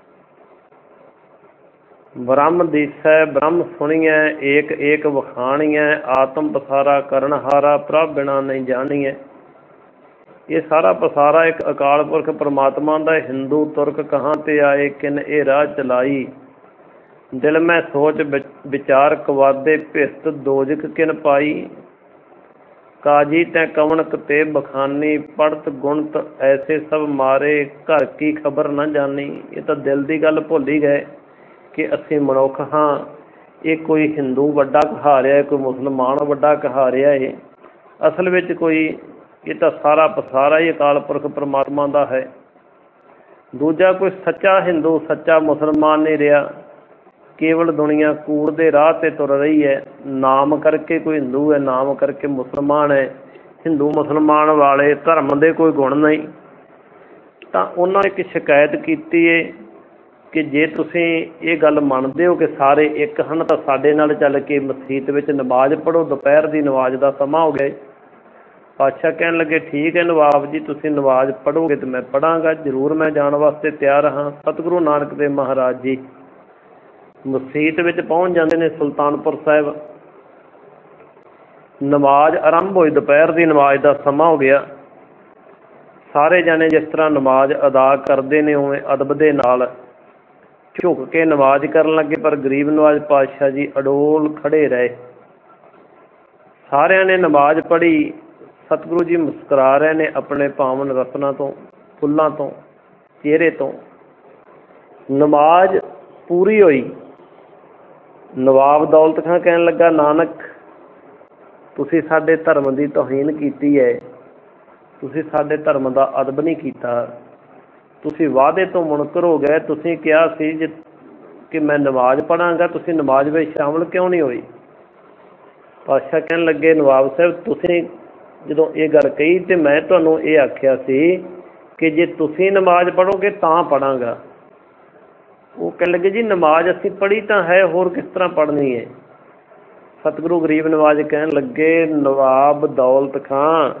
ਬ੍ਰਹਮ ਦੀਸੈ ਬ੍ਰਹਮ ਸੁਣੀਐ, ਏਕ ਏਕ ਵਖਾਣੀਐ, ਆਤਮ ਪਸਾਰਾ ਕਰਨ ਹਾਰਾ, ਪ੍ਰਭ ਬਿਨਾ ਨਹੀਂ ਜਾਣੀਐ। ਇਹ ਸਾਰਾ ਪਸਾਰਾ ਇੱਕ ਅਕਾਲ ਪੁਰਖ ਪਰਮਾਤਮਾ ਦਾ। ਹਿੰਦੂ ਤੁਰਕ ਕਹਾਂ ਤੇ ਆਏ, ਕਿਨ ਇਹ ਰਾਹ ਚਲਾਈ। ਦਿਲ ਮੈਂ ਸੋਚ ਵਿਚਾਰ ਕਵਾਦੇ, ਭਿਸਤ ਦੋਜਕ ਕਿਨ ਪਾਈ। ਕਾਜੀ ਤੈ ਕਵਣਕ ਤੇ ਬਖਾਨੀ, ਪੜਤ ਗੁਣਤ ਐਸੇ ਸਭ ਮਾਰੇ, ਘਰ ਕੀ ਖਬਰ ਨਾ ਜਾਣੀ। ਇਹ ਤਾਂ ਦਿਲ ਦੀ ਗੱਲ ਭੁੱਲ ਹੀ ਗਏ ਕਿ ਅਸੀਂ ਮਨੁੱਖ ਹਾਂ। ਇਹ ਕੋਈ ਹਿੰਦੂ ਵੱਡਾ ਕਹਾ ਰਿਹਾ, ਕੋਈ ਮੁਸਲਮਾਨ ਵੱਡਾ ਕਹਾ ਰਿਹਾ ਹੈ। ਅਸਲ ਵਿੱਚ ਕੋਈ ਇਹ ਤਾਂ ਸਾਰਾ ਪਸਾਰਾ ਹੀ ਅਕਾਲ ਪੁਰਖ ਪਰਮਾਤਮਾ ਦਾ ਹੈ। ਦੂਜਾ ਕੋਈ ਸੱਚਾ ਹਿੰਦੂ ਸੱਚਾ ਮੁਸਲਮਾਨ ਨਹੀਂ ਰਿਹਾ। ਕੇਵਲ ਦੁਨੀਆ ਕੂੜ ਦੇ ਰਾਹ 'ਤੇ ਤੁਰ ਰਹੀ ਹੈ। ਨਾਮ ਕਰਕੇ ਕੋਈ ਹਿੰਦੂ ਹੈ, ਨਾਮ ਕਰਕੇ ਮੁਸਲਮਾਨ ਹੈ। ਹਿੰਦੂ ਮੁਸਲਮਾਨ ਵਾਲੇ ਧਰਮ ਦੇ ਕੋਈ ਗੁਣ ਨਹੀਂ। ਤਾਂ ਉਹਨਾਂ ਇੱਕ ਸ਼ਿਕਾਇਤ ਕੀਤੀ ਹੈ ਕਿ ਜੇ ਤੁਸੀਂ ਇਹ ਗੱਲ ਮੰਨਦੇ ਹੋ ਕਿ ਸਾਰੇ ਇੱਕ ਹਨ, ਤਾਂ ਸਾਡੇ ਨਾਲ ਚੱਲ ਕੇ ਮਸੀਤ ਵਿੱਚ ਨਮਾਜ਼ ਪੜ੍ਹੋ। ਦੁਪਹਿਰ ਦੀ ਨਮਾਜ਼ ਦਾ ਸਮਾਂ ਹੋ ਗਿਆ। ਪਾਤਸ਼ਾਹ ਕਹਿਣ ਲੱਗੇ, ਠੀਕ ਹੈ ਨਵਾਬ ਜੀ, ਤੁਸੀਂ ਨਮਾਜ਼ ਪੜ੍ਹੋਗੇ ਤਾਂ ਮੈਂ ਪੜ੍ਹਾਂਗਾ, ਜ਼ਰੂਰ ਮੈਂ ਜਾਣ ਵਾਸਤੇ ਤਿਆਰ ਹਾਂ। ਸਤਿਗੁਰੂ ਨਾਨਕ ਦੇਵ ਮਹਾਰਾਜ ਜੀ ਮਸੀਤ ਵਿੱਚ ਪਹੁੰਚ ਜਾਂਦੇ ਨੇ ਸੁਲਤਾਨਪੁਰ ਸਾਹਿਬ। ਨਮਾਜ਼ ਆਰੰਭ ਹੋਈ, ਦੁਪਹਿਰ ਦੀ ਨਮਾਜ਼ ਦਾ ਸਮਾਂ ਹੋ ਗਿਆ। ਸਾਰੇ ਜਾਣੇ ਜਿਸ ਤਰ੍ਹਾਂ ਨਮਾਜ਼ ਅਦਾ ਕਰਦੇ ਨੇ ਉਵੇਂ ਅਦਬ ਦੇ ਨਾਲ ਝੁਕ ਕੇ ਨਮਾਜ਼ ਕਰਨ ਲੱਗੇ, ਪਰ ਗਰੀਬ ਨਵਾਜ਼ ਪਾਤਸ਼ਾਹ ਜੀ ਅਡੋਲ ਖੜੇ ਰਹੇ। ਸਾਰਿਆਂ ਨੇ ਨਮਾਜ਼ ਪੜ੍ਹੀ। ਸਤਿਗੁਰੂ ਜੀ ਮੁਸਕਰਾ ਰਹੇ ਨੇ ਆਪਣੇ ਪਾਵਨ ਰਤਨਾਂ ਤੋਂ, ਫੁੱਲਾਂ ਤੋਂ, ਚਿਹਰੇ ਤੋਂ। ਨਮਾਜ਼ ਪੂਰੀ ਹੋਈ। ਨਵਾਬ ਦੌਲਤ ਖਾਂ ਕਹਿਣ ਲੱਗਾ, ਨਾਨਕ ਤੁਸੀਂ ਸਾਡੇ ਧਰਮ ਦੀ ਤੋਹੀਨ ਕੀਤੀ ਹੈ। ਤੁਸੀਂ ਸਾਡੇ ਧਰਮ ਦਾ ਅਦਬ ਨਹੀਂ ਕੀਤਾ। ਤੁਸੀਂ ਵਾਅਦੇ ਤੋਂ ਮੁਨਕਰ ਹੋ ਗਏ। ਤੁਸੀਂ ਕਿਹਾ ਸੀ ਜੇ ਕਿ ਮੈਂ ਨਮਾਜ਼ ਪੜ੍ਹਾਂਗਾ, ਤੁਸੀਂ ਨਮਾਜ਼ ਵਿੱਚ ਸ਼ਾਮਲ ਕਿਉਂ ਨਹੀਂ ਹੋਈ? ਪਾਤਸ਼ਾਹ ਕਹਿਣ ਲੱਗੇ, ਨਵਾਬ ਸਾਹਿਬ ਤੁਸੀਂ ਜਦੋਂ ਇਹ ਗੱਲ ਕਹੀ ਤਾਂ ਮੈਂ ਤੁਹਾਨੂੰ ਇਹ ਆਖਿਆ ਸੀ ਕਿ ਜੇ ਤੁਸੀਂ ਨਮਾਜ਼ ਪੜ੍ਹੋਗੇ ਤਾਂ ਪੜ੍ਹਾਂਗਾ। ਉਹ ਕਹਿਣ ਲੱਗੇ, ਜੀ ਨਮਾਜ਼ ਅਸੀਂ ਪੜ੍ਹੀ ਤਾਂ ਹੈ, ਹੋਰ ਕਿਸ ਤਰ੍ਹਾਂ ਪੜ੍ਹਨੀ ਹੈ? ਸਤਿਗੁਰੂ ਗਰੀਬ ਨਵਾਜ਼ ਕਹਿਣ ਲੱਗੇ, ਨਵਾਬ ਦੌਲਤ ਖਾਂ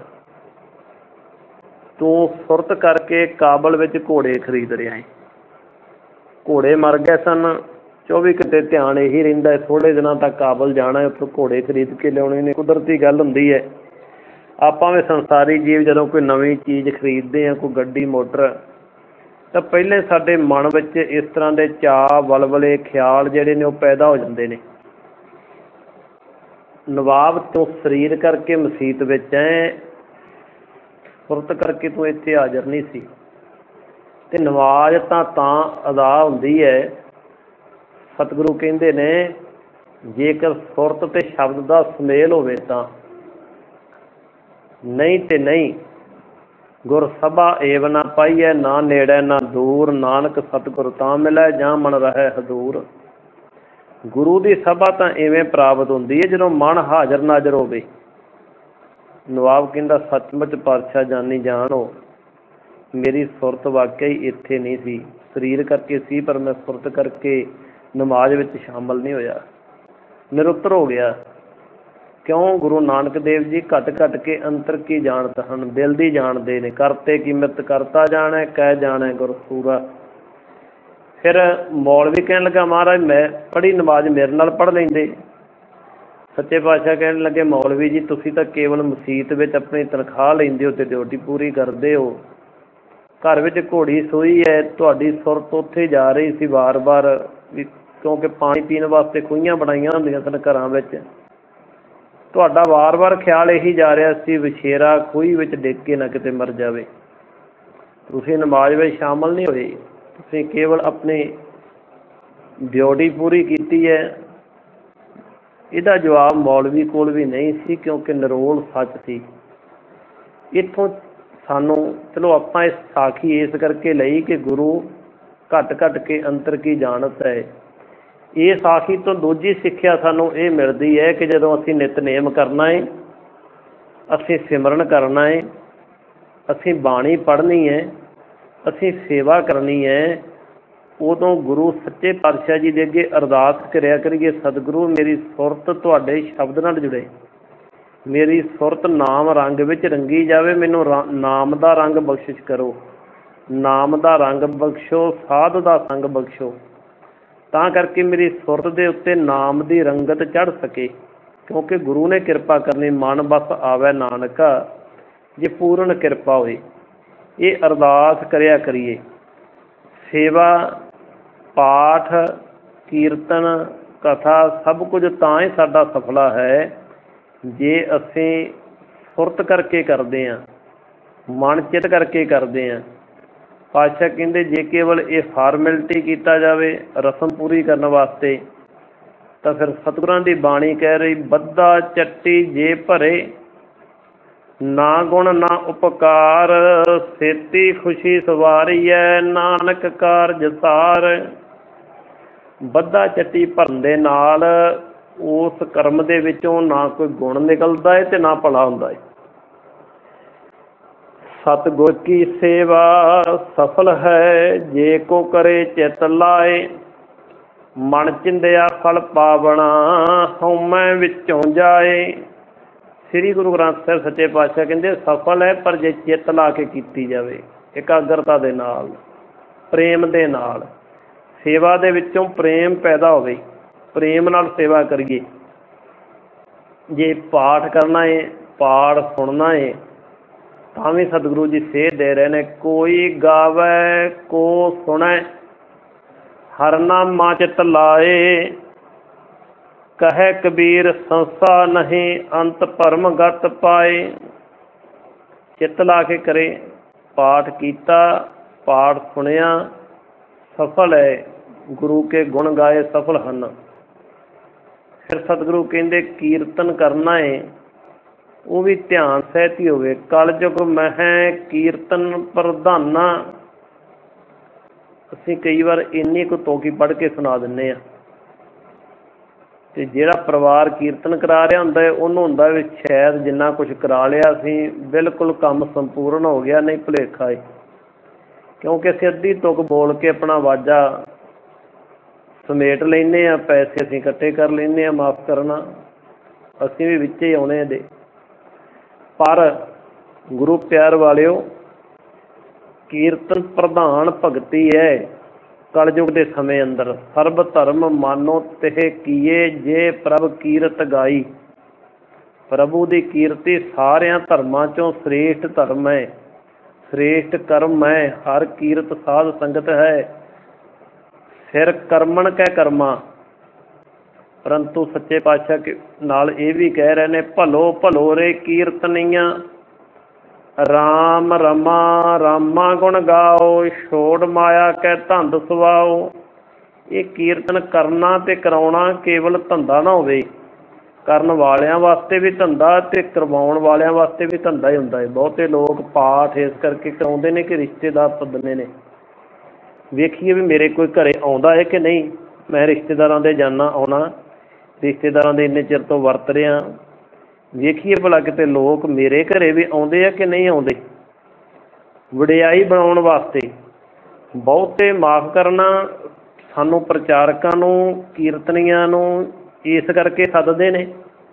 ਤੂੰ ਸੁਰਤ ਕਰਕੇ ਕਾਬਲ ਵਿੱਚ ਘੋੜੇ ਖਰੀਦ ਰਿਹਾ ਹੈ। ਘੋੜੇ ਮਰ ਗਏ ਸਨ। ਚੌਵੀ ਘੰਟੇ ਧਿਆਨ ਇਹੀ ਰਹਿੰਦਾ, ਥੋੜ੍ਹੇ ਦਿਨਾਂ ਤੱਕ ਕਾਬਲ ਜਾਣਾ, ਉੱਥੋਂ ਘੋੜੇ ਖਰੀਦ ਕੇ ਲਿਆਉਣੇ ਨੇ। ਕੁਦਰਤੀ ਗੱਲ ਹੁੰਦੀ ਹੈ। ਆਪਾਂ ਵੀ ਸੰਸਾਰੀ ਜੀਵ ਜਦੋਂ ਕੋਈ ਨਵੀਂ ਚੀਜ਼ ਖਰੀਦਦੇ ਹਾਂ, ਕੋਈ ਗੱਡੀ ਮੋਟਰ, ਤਾਂ ਪਹਿਲੇ ਸਾਡੇ ਮਨ ਵਿੱਚ ਇਸ ਤਰ੍ਹਾਂ ਦੇ ਚਾਅ ਵਲਵਲੇ ਖਿਆਲ ਜਿਹੜੇ ਨੇ ਉਹ ਪੈਦਾ ਹੋ ਜਾਂਦੇ ਨੇ। ਨਵਾਬ ਤੋਂ ਸਰੀਰ ਕਰਕੇ ਮਸੀਤ ਵਿੱਚ ਹੈ, ਸੁਰਤ ਕਰਕੇ ਤੂੰ ਇੱਥੇ ਹਾਜ਼ਰ ਨਹੀਂ ਸੀ। ਤੇ ਨਮਾਜ਼ ਤਾਂ ਤਾਂ ਅਦਾ ਹੁੰਦੀ ਹੈ, ਸਤਿਗੁਰੂ ਕਹਿੰਦੇ ਨੇ, ਜੇਕਰ ਸੁਰਤ ਤੇ ਸ਼ਬਦ ਦਾ ਸੁਮੇਲ ਹੋਵੇ ਤਾਂ, ਨਹੀਂ ਤੇ ਨਹੀਂ। ਗੁਰ ਸਭਾ ਏਵ ਨਾ ਪਾਈਐ, ਨਾ ਨੇੜੇ ਨਾ ਦੂਰ, ਨਾਨਕ ਸਤਿਗੁਰ ਤਾਂ ਮਿਲੈ ਜਾਂ ਮਨ ਰਹਿ ਹਜ਼ੂਰ। ਗੁਰੂ ਦੀ ਸਭਾ ਤਾਂ ਇਵੇਂ ਪ੍ਰਾਪਤ ਹੁੰਦੀ ਹੈ ਜਦੋਂ ਮਨ ਹਾਜ਼ਰ ਨਾਜ਼ਰ ਹੋਵੇ। ਨਵਾਬ ਕਹਿੰਦਾ, ਸੱਚਮੁੱਚ ਪਾਤਸ਼ਾਹ ਜਾਨੀ ਜਾਣ ਹੋ, ਮੇਰੀ ਸੁਰਤ ਵਾਕਿਆ ਹੀ ਇੱਥੇ ਨਹੀਂ ਸੀ। ਸਰੀਰ ਕਰਕੇ ਸੀ, ਪਰ ਮੈਂ ਸੁਰਤ ਕਰਕੇ ਨਮਾਜ਼ ਵਿੱਚ ਸ਼ਾਮਲ ਨਹੀਂ ਹੋਇਆ, ਨਿਰੁੱਤਰ ਹੋ ਗਿਆ। ਕਿਉਂ? ਗੁਰੂ ਨਾਨਕ ਦੇਵ ਜੀ ਘਟ ਘਟ ਕੇ ਅੰਤਰ ਕੀ ਜਾਣਤ ਹਨ, ਦਿਲ ਦੀ ਜਾਣਦੇ ਨੇ। ਕਰਤੇ ਕੀਮਤ ਕਰਤਾ ਜਾਣੈ, ਕਹਿ ਜਾਣੈ ਗੁਰ ਸੂਰਾ। ਫਿਰ ਮੌਲਵੀ ਕਹਿਣ ਲੱਗਾ, ਮਹਾਰਾਜ ਮੈਂ ਪੜ੍ਹੀ ਨਮਾਜ਼, ਮੇਰੇ ਨਾਲ ਪੜ੍ਹ ਲੈਂਦੇ। ਸੱਚੇ ਪਾਤਸ਼ਾਹ ਕਹਿਣ ਲੱਗੇ, ਮੌਲਵੀ ਜੀ ਤੁਸੀਂ ਤਾਂ ਕੇਵਲ ਮਸੀਤ ਵਿੱਚ ਆਪਣੀ ਤਨਖਾਹ ਲੈਂਦੇ ਹੋ ਅਤੇ ਡਿਊਟੀ ਪੂਰੀ ਕਰਦੇ ਹੋ। ਘਰ ਵਿੱਚ ਘੋੜੀ ਸੋਈ ਹੈ, ਤੁਹਾਡੀ ਸੁਰਤ ਉੱਥੇ ਜਾ ਰਹੀ ਸੀ ਵਾਰ ਵਾਰ, ਵੀ ਕਿਉਂਕਿ ਪਾਣੀ ਪੀਣ ਵਾਸਤੇ ਖੂਹੀਆਂ ਬਣਾਈਆਂ ਹੁੰਦੀਆਂ ਸਨ ਘਰਾਂ ਵਿੱਚ। ਤੁਹਾਡਾ ਵਾਰ ਵਾਰ ਖਿਆਲ ਇਹੀ ਜਾ ਰਿਹਾ ਸੀ, ਵਿਛੇਰਾ ਖੂਹੀ ਵਿੱਚ ਡਿੱਗ ਕੇ ਨਾ ਕਿਤੇ ਮਰ ਜਾਵੇ। ਤੁਸੀਂ ਨਮਾਜ਼ ਵਿੱਚ ਸ਼ਾਮਲ ਨਹੀਂ ਹੋਏ, ਤੁਸੀਂ ਕੇਵਲ ਆਪਣੇ ਡਿਊਟੀ ਪੂਰੀ ਕੀਤੀ ਹੈ। ਇਹਦਾ ਜਵਾਬ ਮੌਲਵੀ ਕੋਲ ਵੀ ਨਹੀਂ ਸੀ, ਕਿਉਂਕਿ ਨਿਰੋਲ ਸੱਚ ਸੀ। ਇੱਥੋਂ ਸਾਨੂੰ ਚਲੋ ਆਪਾਂ ਇਸ ਸਾਖੀ ਇਸ ਕਰਕੇ ਲਈ ਕਿ ਗੁਰੂ ਘੱਟ ਘੱਟ ਕੇ ਅੰਤਰ ਕੀ ਜਾਣਤ ਹੈ। ਇਹ ਸਾਖੀ ਤੋਂ ਦੂਜੀ ਸਿੱਖਿਆ ਸਾਨੂੰ ਇਹ ਮਿਲਦੀ ਹੈ ਕਿ ਜਦੋਂ ਅਸੀਂ ਨਿਤਨੇਮ ਕਰਨਾ ਹੈ, ਅਸੀਂ ਸਿਮਰਨ ਕਰਨਾ ਹੈ, ਅਸੀਂ ਬਾਣੀ ਪੜ੍ਹਨੀ ਹੈ, ਅਸੀਂ ਸੇਵਾ ਕਰਨੀ ਹੈ, ਉਦੋਂ ਗੁਰੂ ਸੱਚੇ ਪਾਤਸ਼ਾਹ ਜੀ ਦੇ ਅੱਗੇ ਅਰਦਾਸ ਕਰਿਆ ਕਰੀਏ, ਸਤਿਗੁਰੂ ਮੇਰੀ ਸੁਰਤ ਤੁਹਾਡੇ ਸ਼ਬਦ ਨਾਲ ਜੁੜੇ, ਮੇਰੀ ਸੁਰਤ ਨਾਮ ਰੰਗ ਵਿੱਚ ਰੰਗੀ ਜਾਵੇ, ਮੈਨੂੰ ਰਾ ਨਾਮ ਦਾ ਰੰਗ ਬਖਸ਼ਿਸ਼ ਕਰੋ, ਨਾਮ ਦਾ ਰੰਗ ਬਖਸ਼ੋ, ਸਾਧ ਦਾ ਸੰਗ ਬਖਸ਼ੋ, ਤਾਂ ਕਰਕੇ ਮੇਰੀ ਸੁਰਤ ਦੇ ਉੱਤੇ ਨਾਮ ਦੀ ਰੰਗਤ ਚੜ੍ਹ ਸਕੇ। ਕਿਉਂਕਿ ਗੁਰੂ ਨੇ ਕਿਰਪਾ ਕਰਨੀ, ਮਨ ਬਸ ਆਵੈ ਨਾਨਕਾ ਜੇ ਪੂਰਨ ਕਿਰਪਾ ਹੋਏ। ਇਹ ਅਰਦਾਸ ਕਰਿਆ ਕਰੀਏ। ਸੇਵਾ, ਪਾਠ, ਕੀਰਤਨ, ਕਥਾ ਸਭ ਕੁਝ ਤਾਂ ਹੀ ਸਾਡਾ ਸਫਲਾ ਹੈ ਜੇ ਅਸੀਂ ਸੁਰਤ ਕਰਕੇ ਕਰਦੇ ਹਾਂ, ਮਨ ਚਿੱਤ ਕਰਕੇ ਕਰਦੇ ਹਾਂ। ਪਾਤਸ਼ਾਹ ਕਹਿੰਦੇ ਜੇ ਕੇਵਲ ਇਹ ਫਾਰਮੈਲਿਟੀ ਕੀਤਾ ਜਾਵੇ ਰਸਮ ਪੂਰੀ ਕਰਨ ਵਾਸਤੇ, ਤਾਂ ਫਿਰ ਸਤਿਗੁਰਾਂ ਦੀ ਬਾਣੀ ਕਹਿ ਰਹੀ, ਬੱਧਾ ਚੱਟੀ ਜੇ ਭਰੇ ਨਾ ਗੁਣ ਨਾ ਉਪਕਾਰ, ਸੇਤੀ ਖੁਸ਼ੀ ਸਵਾਰੀਐ ਨਾਨਕ ਕਾਰਜ ਸਾਰ। ਬੱਧਾ ਚੱਟੀ ਭਰਨ ਦੇ ਨਾਲ ਉਸ ਕਰਮ ਦੇ ਵਿੱਚੋਂ ਨਾ ਕੋਈ ਗੁਣ ਨਿਕਲਦਾ ਹੈ ਤੇ ਨਾ ਭਲਾ ਹੁੰਦਾ ਹੈ। ਸਤਿਗੁਰ ਕੀ ਸੇਵਾ ਸਫਲ ਹੈ ਜੇ ਕੋ ਕਰੇ ਚਿਤ ਲਾਏ, ਮਨ ਚਿੰਦਿਆ ਫਲ ਪਾਵਣਾ ਹਉਮੈ ਵਿੱਚੋਂ ਜਾਏ। ਸ੍ਰੀ ਗੁਰੂ ਗ੍ਰੰਥ ਸਾਹਿਬ ਸੱਚੇ ਪਾਤਸ਼ਾਹ ਕਹਿੰਦੇ ਸਫਲ ਹੈ, ਪਰ ਜੇ ਚਿੱਤ ਲਾ ਕੇ ਕੀਤੀ ਜਾਵੇ, ਇਕਾਗਰਤਾ ਦੇ ਨਾਲ, ਪ੍ਰੇਮ ਦੇ ਨਾਲ, ਸੇਵਾ ਦੇ ਵਿੱਚੋਂ ਪ੍ਰੇਮ ਪੈਦਾ ਹੋਵੇ, ਪ੍ਰੇਮ ਨਾਲ ਸੇਵਾ ਕਰੀਏ। ਜੇ ਪਾਠ ਕਰਨਾ ਹੈ, ਪਾਠ ਸੁਣਨਾ ਹੈ, ਤਾਂ ਵੀ ਸਤਿਗੁਰੂ ਜੀ ਸੇਧ ਦੇ ਰਹੇ ਨੇ, ਕੋਈ ਗਾਵੈ ਕੋ ਸੁਣੈ ਹਰ ਨਾਮਾ ਚਿਤ ਲਾਏ, ਕਹੈ ਕਬੀਰ ਸੰਸਾ ਨਹੀਂ ਅੰਤ ਭਰਮ ਗਤ ਪਾਏ। ਚਿੱਤ ਲਾ ਕੇ ਕਰੇ, ਪਾਠ ਕੀਤਾ, ਪਾਠ ਸੁਣਿਆ, ਸਫਲ ਹੈ, ਗੁਰੂ ਕੇ ਗੁਣ ਗਾਏ ਸਫਲ ਹਨ। ਫਿਰ ਸਤਿਗੁਰੂ ਕਹਿੰਦੇ ਕੀਰਤਨ ਕਰਨਾ ਹੈ, ਉਹ ਵੀ ਧਿਆਨ ਸਹਿਤ ਹੀ ਹੋਵੇ। ਕਲਯੁਗ ਮਹਿ ਕੀਰਤਨ ਪ੍ਰਧਾਨਾ, ਅਸੀਂ ਕਈ ਵਾਰ ਇੰਨੀ ਕੁ ਤੋਕੀ ਪੜ੍ਹ ਕੇ ਸੁਣਾ ਦਿੰਦੇ ਹਾਂ, ਅਤੇ ਜਿਹੜਾ ਪਰਿਵਾਰ ਕੀਰਤਨ ਕਰਾ ਰਿਹਾ ਹੁੰਦਾ ਹੈ ਉਹਨੂੰ ਹੁੰਦਾ ਵੀ ਸ਼ਾਇਦ ਜਿੰਨਾ ਕੁਛ ਕਰਾ ਲਿਆ ਅਸੀਂ ਬਿਲਕੁਲ ਕੰਮ ਸੰਪੂਰਨ ਹੋ ਗਿਆ, ਨਹੀਂ ਭੁਲੇਖਾ ਹੈ। ਕਿਉਂਕਿ ਅਸੀਂ ਅੱਧੀ ਤੁਕ ਬੋਲ ਕੇ ਆਪਣਾ ਵਾਜਾ ਸਮੇਟ ਲੈਂਦੇ ਹਾਂ, ਪੈਸੇ ਅਸੀਂ ਇਕੱਠੇ ਕਰ ਲੈਂਦੇ ਹਾਂ, ਮਾਫ਼ ਕਰਨਾ ਅਸੀਂ ਵੀ ਵਿੱਚ ਹੀ ਆਉਣੇ ਇਹਦੇ। ਪਰ ਗੁਰੂ ਪਿਆਰ ਵਾਲਿਓ, ਕੀਰਤਨ ਪ੍ਰਧਾਨ ਭਗਤੀ ਹੈ ਕਲਯੁਗ ਦੇ ਸਮੇਂ ਅੰਦਰ। ਸਰਬ ਧਰਮ ਮਾਨੋ ਤਿਹ ਕੀਏ ਜੇ ਪ੍ਰਭ ਕੀਰਤ ਗਾਈ। ਪ੍ਰਭੂ ਦੀ ਕੀਰਤੀ ਸਾਰਿਆਂ ਧਰਮਾਂ 'ਚੋਂ ਸ੍ਰੇਸ਼ਟ ਧਰਮ ਹੈ, ਸ੍ਰੇਸ਼ਟ ਕਰਮ ਹੈ। ਹਰ ਕੀਰਤ ਸਾਧ ਸੰਗਤ ਹੈ, ਸਿਰ ਕਰਮਣ ਕੈ ਕਰਮਾ। ਪਰੰਤੂ ਸੱਚੇ ਪਾਤਸ਼ਾਹ ਨਾਲ ਇਹ ਵੀ ਕਹਿ ਰਹੇ ਨੇ, ਭਲੋ ਭਲੋ ਰੇ ਕੀਰਤਨੀਆਂ ਰਾਮ ਰਮਾ ਰਾਮਾ ਗੁਣ ਗਾਓ, ਛੋੜ ਮਾਇਆ ਕੈ ਧੰਦ ਸਵਾਓ। ਇਹ ਕੀਰਤਨ ਕਰਨਾ ਅਤੇ ਕਰਾਉਣਾ ਕੇਵਲ ਧੰਦਾ ਨਾ ਹੋਵੇ, ਕਰਨ ਵਾਲਿਆਂ ਵਾਸਤੇ ਵੀ ਧੰਦਾ ਅਤੇ ਕਰਵਾਉਣ ਵਾਲਿਆਂ ਵਾਸਤੇ ਵੀ ਧੰਦਾ ਹੀ ਹੁੰਦਾ ਹੈ। ਬਹੁਤੇ ਲੋਕ ਪਾਠ ਇਸ ਕਰਕੇ ਕਰਾਉਂਦੇ ਨੇ ਕਿ ਰਿਸ਼ਤੇਦਾਰ ਸੱਦਣੇ ਨੇ, ਵੇਖੀਏ ਵੀ ਮੇਰੇ ਕੋਈ ਘਰ ਆਉਂਦਾ ਹੈ ਕਿ ਨਹੀਂ। ਮੈਂ ਰਿਸ਼ਤੇਦਾਰਾਂ ਦੇ ਜਾਣਾ ਆਉਣਾ, ਰਿਸ਼ਤੇਦਾਰਾਂ ਦੇ ਇੰਨੇ ਚਿਰ ਤੋਂ ਵਰਤ ਰਿਹਾ, ਵੇਖੀਏ ਭਲਾ ਕਿਤੇ ਲੋਕ ਮੇਰੇ ਘਰ ਵੀ ਆਉਂਦੇ ਆ ਕਿ ਨਹੀਂ ਆਉਂਦੇ। ਵਡਿਆਈ ਬਣਾਉਣ ਵਾਸਤੇ ਬਹੁਤੇ ਮਾਫ਼ ਕਰਨਾ ਸਾਨੂੰ ਪ੍ਰਚਾਰਕਾਂ ਨੂੰ, ਕੀਰਤਨੀਆਂ ਨੂੰ ਇਸ ਕਰਕੇ ਸੱਦਦੇ ਨੇ